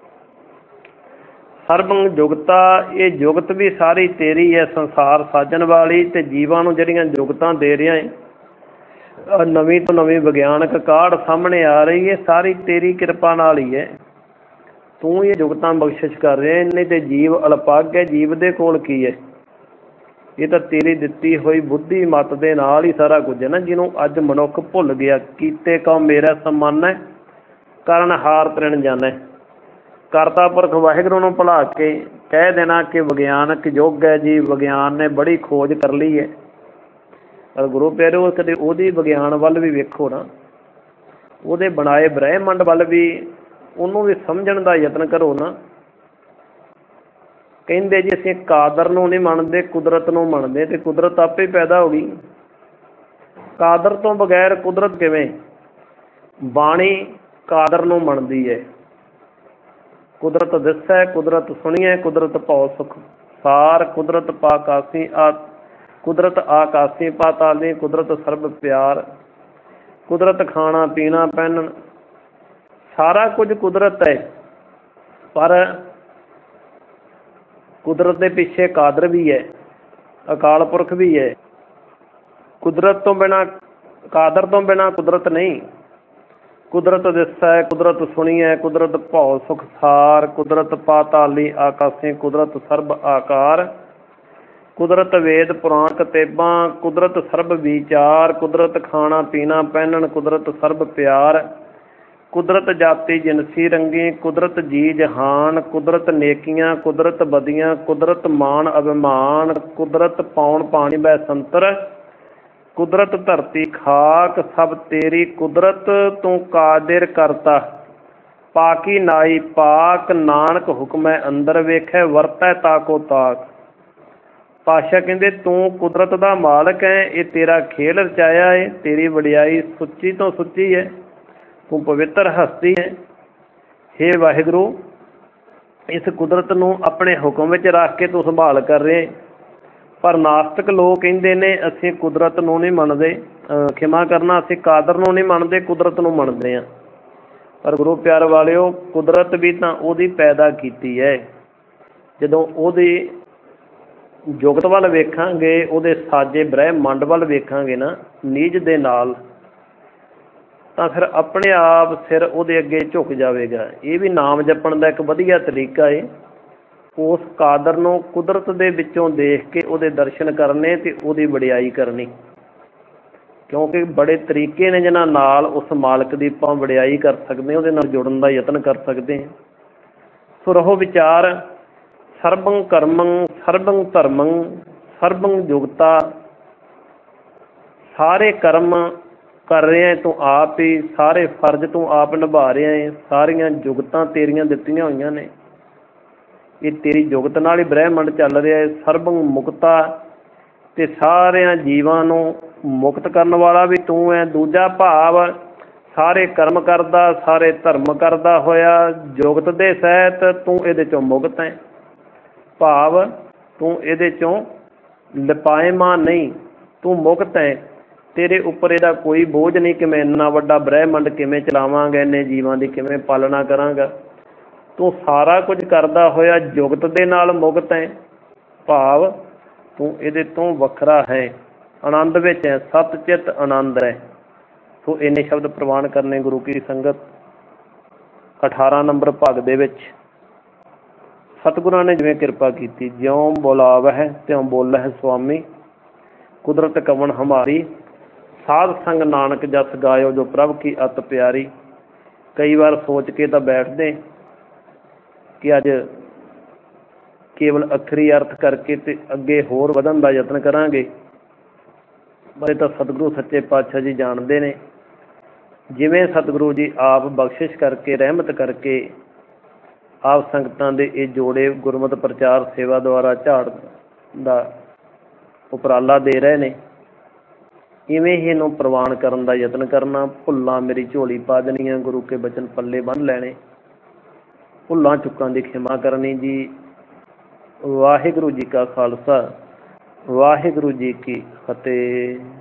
ਸਰਬੰ ਜੁਗਤਾ, ਇਹ ਜੁਗਤ ਵੀ ਸਾਰੀ ਤੇਰੀ ਹੈ, ਸੰਸਾਰ ਸਾਜਣ ਵਾਲੀ। ਤੇ ਜੀਵਾਂ ਨੂੰ ਜਿਹੜੀਆਂ ਜੁਗਤਾਂ ਦੇ ਰਿਹਾ ਏ, ਨਵੀਂ ਤੋਂ ਨਵੀਂ ਵਿਗਿਆਨਕ ਕਾਢ ਸਾਹਮਣੇ ਆ ਰਹੀ ਹੈ, ਸਾਰੀ ਤੇਰੀ ਕਿਰਪਾ ਨਾਲ ਹੀ ਹੈ। ਤੂੰ ਇਹ ਜੁਗਤਾਂ ਬਖਸ਼ਿਸ਼ ਕਰ ਰਿਹਾ। ਨਹੀਂ ਤੇ ਜੀਵ ਅਲਪੱਗ ਹੈ, ਜੀਵ ਦੇ ਕੋਲ ਕੀ ਹੈ? ਇਹ ਤਾਂ ਤੇਰੀ ਦਿੱਤੀ ਹੋਈ ਬੁੱਧੀ ਮੱਤ ਦੇ ਨਾਲ ਹੀ ਸਾਰਾ ਕੁਝ ਹੈ ਨਾ, ਜਿਹਨੂੰ ਅੱਜ ਮਨੁੱਖ ਭੁੱਲ ਗਿਆ। ਕੀਤੇ ਕਉ ਮੇਰਾ ਸਮਾਨੈ, ਕਰਨ ਹਾਰ ਤ੍ਰਿਣ ਜਾਣੈ। ਕਰਤਾ ਪੁਰਖ ਵਾਹਿਗੁਰੂ ਨੂੰ ਭੁਲਾ ਕੇ ਕਹਿ ਦੇਣਾ ਕਿ ਵਿਗਿਆਨਕ ਯੁੱਗ ਹੈ ਜੀ, ਵਿਗਿਆਨ ਨੇ ਬੜੀ ਖੋਜ ਕਰ ਲਈ ਹੈ। ਪਰ ਗੁਰੂ ਪਿਆਰਿਓ, ਕਦੇ ਉਹਦੀ ਵਿਗਿਆਨ ਵੱਲ ਵੀ ਵੇਖੋ ਨਾ, ਉਹਦੇ ਬਣਾਏ ਬ੍ਰਹਿਮੰਡ ਵੱਲ ਵੀ, ਉਹਨੂੰ ਵੀ ਸਮਝਣ ਦਾ ਯਤਨ ਕਰੋ ਨਾ। ਕਹਿੰਦੇ ਜੀ ਅਸੀਂ ਕਾਦਰ ਨੂੰ ਨਹੀਂ ਮੰਨਦੇ, ਕੁਦਰਤ ਨੂੰ ਮੰਨਦੇ, ਤੇ ਕੁਦਰਤ ਆਪੇ ਪੈਦਾ ਹੋ ਗਈ। ਕਾਦਰ ਤੋਂ ਬਗੈਰ ਕੁਦਰਤ ਕਿਵੇਂ? ਬਾਣੀ ਕਾਦਰ ਨੂੰ ਮੰਨਦੀ ਹੈ। ਕੁਦਰਤ ਦਿਸੈ ਕੁਦਰਤ ਸੁਣੀਐ, ਕੁਦਰਤ ਭਉ ਸੁਖ ਸਾਰ। ਕੁਦਰਤ ਪਾਕਾਸੀ ਆ ਕੁਦਰਤ ਆਕਾਸੀ ਪਾਤਾਲੀ, ਕੁਦਰਤ ਸਰਬ ਪਿਆਰ। ਕੁਦਰਤ ਖਾਣਾ ਪੀਣਾ ਪਹਿਨਣ, ਸਾਰਾ ਕੁਝ ਕੁਦਰਤ ਹੈ। ਪਰ ਕੁਦਰਤ ਦੇ ਪਿੱਛੇ ਕਾਦਰ ਵੀ ਹੈ, ਅਕਾਲ ਪੁਰਖ ਵੀ ਹੈ। ਕੁਦਰਤ ਤੋਂ ਬਿਨਾਂ, ਕਾਦਰ ਤੋਂ ਬਿਨਾਂ ਕੁਦਰਤ ਨਹੀਂ। ਕੁਦਰਤ ਦਿਸੈ ਕੁਦਰਤ ਸੁਣੀਐ, ਕੁਦਰਤ ਭਉ ਸੁਖ ਸਾਰ। ਕੁਦਰਤ ਪਾਤਾਲੀ ਆਕਾਸੀ, ਕੁਦਰਤ ਸਰਬ ਆਕਾਰ। ਕੁਦਰਤ ਵੇਦ ਪੁਰਾਣ ਕਤੇਬਾਂ, ਕੁਦਰਤ ਸਰਬ ਵਿਚਾਰ। ਕੁਦਰਤ ਖਾਣਾ ਪੀਣਾ ਪਹਿਨਣ, ਕੁਦਰਤ ਸਰਬ ਪਿਆਰ। ਕੁਦਰਤ ਜਾਤੀ ਜਿਨਸੀ ਰੰਗੀ, ਕੁਦਰਤ ਜੀ ਜਹਾਨ। ਕੁਦਰਤ ਨੇਕੀਆਂ ਕੁਦਰਤ ਬਦੀਆਂ, ਕੁਦਰਤ ਮਾਨ ਅਭਿਮਾਨ। ਕੁਦਰਤ ਪਾਉਣ ਪਾਣੀ ਬੈ ਸੰਤਰ, ਕੁਦਰਤ ਧਰਤੀ ਖਾਕ। ਸਭ ਤੇਰੀ ਕੁਦਰਤ ਤੂੰ ਕਾਦਿਰ ਕਰਤਾ, ਪਾਕੀ ਨਾਈ ਪਾਕ। ਨਾਨਕ ਹੁਕਮੈ ਅੰਦਰ ਵੇਖੈ, ਵਰਤੈ ਤਾਕੋ ਤਾਕ। ਪਾਤਸ਼ਾਹ ਕਹਿੰਦੇ ਤੂੰ ਕੁਦਰਤ ਦਾ ਮਾਲਕ ਹੈ, ਇਹ ਤੇਰਾ ਖੇਲ ਰਚਾਇਆ ਹੈ। ਤੇਰੀ ਵਡਿਆਈ ਸੁੱਚੀ ਤੋਂ ਸੁੱਚੀ ਹੈ, ਤੂੰ ਪਵਿੱਤਰ ਹਸਤੀ ਹੈ। ਹੇ ਵਾਹਿਗੁਰੂ, ਇਸ ਕੁਦਰਤ ਨੂੰ ਆਪਣੇ ਹੁਕਮ ਵਿੱਚ ਰੱਖ ਕੇ ਤੂੰ ਸੰਭਾਲ ਕਰ ਰਹੇ। ਪਰ ਨਾਸਤਿਕ ਲੋਕ ਕਹਿੰਦੇ ਨੇ ਅਸੀਂ ਕੁਦਰਤ ਨੂੰ ਨਹੀਂ ਮੰਨਦੇ, ਖਿਮਾ ਕਰਨਾ, ਅਸੀਂ ਕਾਦਰ ਨੂੰ ਨਹੀਂ ਮੰਨਦੇ, ਕੁਦਰਤ ਨੂੰ ਮੰਨਦੇ ਹਾਂ। ਪਰ ਗੁਰੂ ਪਿਆਰ ਵਾਲਿਓ, ਕੁਦਰਤ ਵੀ ਤਾਂ ਉਹਦੀ ਪੈਦਾ ਕੀਤੀ ਹੈ। ਜਦੋਂ ਉਹਦੀ ਜੁਗਤ ਵੱਲ ਵੇਖਾਂਗੇ, ਉਹਦੇ ਸਾਜੇ ਬ੍ਰਹਿਮੰਡ ਵੱਲ ਵੇਖਾਂਗੇ ਨਾ ਨੀਜ ਦੇ ਨਾਲ, ਤਾਂ ਫਿਰ ਆਪਣੇ ਆਪ ਸਿਰ ਉਹਦੇ ਅੱਗੇ ਝੁਕ ਜਾਵੇਗਾ। ਇਹ ਵੀ ਨਾਮ ਜਪਣ ਦਾ ਇੱਕ ਵਧੀਆ ਤਰੀਕਾ ਹੈ। ਉਸ ਕਾਦਰ ਨੂੰ ਕੁਦਰਤ ਦੇ ਵਿੱਚੋਂ ਦੇਖ ਕੇ ਉਹਦੇ ਦਰਸ਼ਨ ਕਰਨੇ ਅਤੇ ਉਹਦੀ ਵਡਿਆਈ ਕਰਨੀ, ਕਿਉਂਕਿ ਬੜੇ ਤਰੀਕੇ ਨੇ ਜਿਨ੍ਹਾਂ ਨਾਲ ਉਸ ਮਾਲਕ ਦੀ ਆਪਾਂ ਵਡਿਆਈ ਕਰ ਸਕਦੇ ਹਾਂ, ਉਹਦੇ ਨਾਲ ਜੁੜਨ ਦਾ ਯਤਨ ਕਰ ਸਕਦੇ ਹਾਂ। ਸੋ ਰਹੋ ਵਿਚਾਰ, ਸਰਬੰ ਕਰਮੰ ਸਰਬੰ ਧਰਮੰ ਸਰਬੰ ਜੁਗਤਾ। ਸਾਰੇ ਕਰਮ ਕਰ ਰਿਹਾ ਤੂੰ ਆਪ ਹੀ, ਸਾਰੇ ਫਰਜ਼ ਤੂੰ ਆਪ ਨਿਭਾ ਰਿਹਾ ਹੈ, ਸਾਰੀਆਂ ਜੁਗਤਾਂ ਤੇਰੀਆਂ ਦਿੱਤੀਆਂ ਹੋਈਆਂ ਨੇ, ਇਹ ਤੇਰੀ ਜੁਗਤ ਨਾਲ ਹੀ ਬ੍ਰਹਿਮੰਡ ਚੱਲ ਰਿਹਾ ਹੈ। ਸਰਬੰ ਮੁਕਤਾ, ਅਤੇ ਸਾਰਿਆਂ ਜੀਵਾਂ ਨੂੰ ਮੁਕਤ ਕਰਨ ਵਾਲਾ ਵੀ ਤੂੰ ਹੈ। ਦੂਜਾ ਭਾਵ ਸਾਰੇ ਕਰਮ ਕਰਦਾ, ਸਾਰੇ ਧਰਮ ਕਰਦਾ ਹੋਇਆ ਜੁਗਤ ਦੇ ਸਹਿਤ ਤੂੰ ਇਹਦੇ 'ਚੋਂ ਮੁਕਤ ਹੈ। ਭਾਵ ਤੂੰ ਇਹਦੇ 'ਚੋਂ ਲਿਪਾਏਮਾਨ ਨਹੀਂ, ਤੂੰ ਮੁਕਤ ਹੈ। ਤੇਰੇ ਉੱਪਰ ਇਹਦਾ ਕੋਈ ਬੋਝ ਨਹੀਂ ਕਿ ਮੈਂ ਇੰਨਾ ਵੱਡਾ ਬ੍ਰਹਿਮੰਡ ਕਿਵੇਂ ਚਲਾਵਾਂਗਾ, ਇੰਨੇ ਜੀਵਾਂ ਦੀ ਕਿਵੇਂ ਪਾਲਣਾ ਕਰਾਂਗਾ। ਤੂੰ ਸਾਰਾ ਕੁਝ ਕਰਦਾ ਹੋਇਆ ਜੁਗਤ ਦੇ ਨਾਲ ਮੁਕਤ ਹੈ। ਭਾਵ ਤੂੰ ਇਹਦੇ ਤੋਂ ਵੱਖਰਾ ਹੈ, ਆਨੰਦ ਵਿੱਚ ਹੈ, ਸਤ ਚਿੱਤ ਆਨੰਦ ਹੈ। ਸੋ ਇੰਨੇ ਸ਼ਬਦ ਪ੍ਰਵਾਨ ਕਰਨੇ ਗੁਰੂ ਕੀ ਸੰਗਤ। ਅਠਾਰਾਂ ਨੰਬਰ ਭਾਗ ਦੇ ਵਿੱਚ ਸਤਿਗੁਰਾਂ ਨੇ ਜਿਵੇਂ ਕਿਰਪਾ ਕੀਤੀ, ਜਿਉਂ ਬੁਲਾਵਹਿ ਤਿਉਂ ਬੋਲਹਿ ਸੁਆਮੀ, ਕੁਦਰਤ ਕਵਣ ਹਮਾਰੀ, ਸਾਧ ਸੰਗ ਨਾਨਕ ਜਸ ਗਾਇਓ ਜੋ ਪ੍ਰਭ ਕੀ ਅਤ ਪਿਆਰੀ। ਕਈ ਵਾਰ ਸੋਚ ਕੇ ਤਾਂ ਬੈਠਦੇ ਕਿ ਅੱਜ ਕੇਵਲ ਅੱਖਰੀ ਅਰਥ ਕਰਕੇ ਤੇ ਅੱਗੇ ਹੋਰ ਵਧਣ ਦਾ ਯਤਨ ਕਰਾਂਗੇ, ਪਰ ਇਹ ਤਾਂ ਸਤਿਗੁਰੂ ਸੱਚੇ ਪਾਤਸ਼ਾਹ ਜੀ ਜਾਣਦੇ ਨੇ। ਜਿਵੇਂ ਸਤਿਗੁਰੂ ਜੀ ਆਪ ਬਖਸ਼ਿਸ਼ ਕਰਕੇ, ਰਹਿਮਤ ਕਰਕੇ ਆਪ ਸੰਗਤਾਂ ਦੇ ਇਹ ਜੋੜੇ ਗੁਰਮਤਿ ਪ੍ਰਚਾਰ ਸੇਵਾ ਦੁਆਰਾ ਝਾੜ ਦਾ ਉਪਰਾਲਾ ਦੇ ਰਹੇ ਨੇ, ਇਵੇਂ ਹੀ ਇਹਨੂੰ ਪ੍ਰਵਾਨ ਕਰਨ ਦਾ ਯਤਨ ਕਰਨਾ। ਭੁੱਲਾਂ ਮੇਰੀ ਝੋਲੀ ਪਾ ਦੇਣੀਆਂ, ਗੁਰੂ ਕੇ ਬਚਨ ਪੱਲੇ ਬੰਨ੍ਹ ਲੈਣੇ, ਭੁੱਲਾਂ ਚੁੱਕਾਂ ਦੀ ਖਿਮਾ ਕਰਨੀ ਜੀ। ਵਾਹਿਗੁਰੂ ਜੀ ਕਾ ਖਾਲਸਾ, ਵਾਹਿਗੁਰੂ ਜੀ ਕੀ ਫਤਿਹ।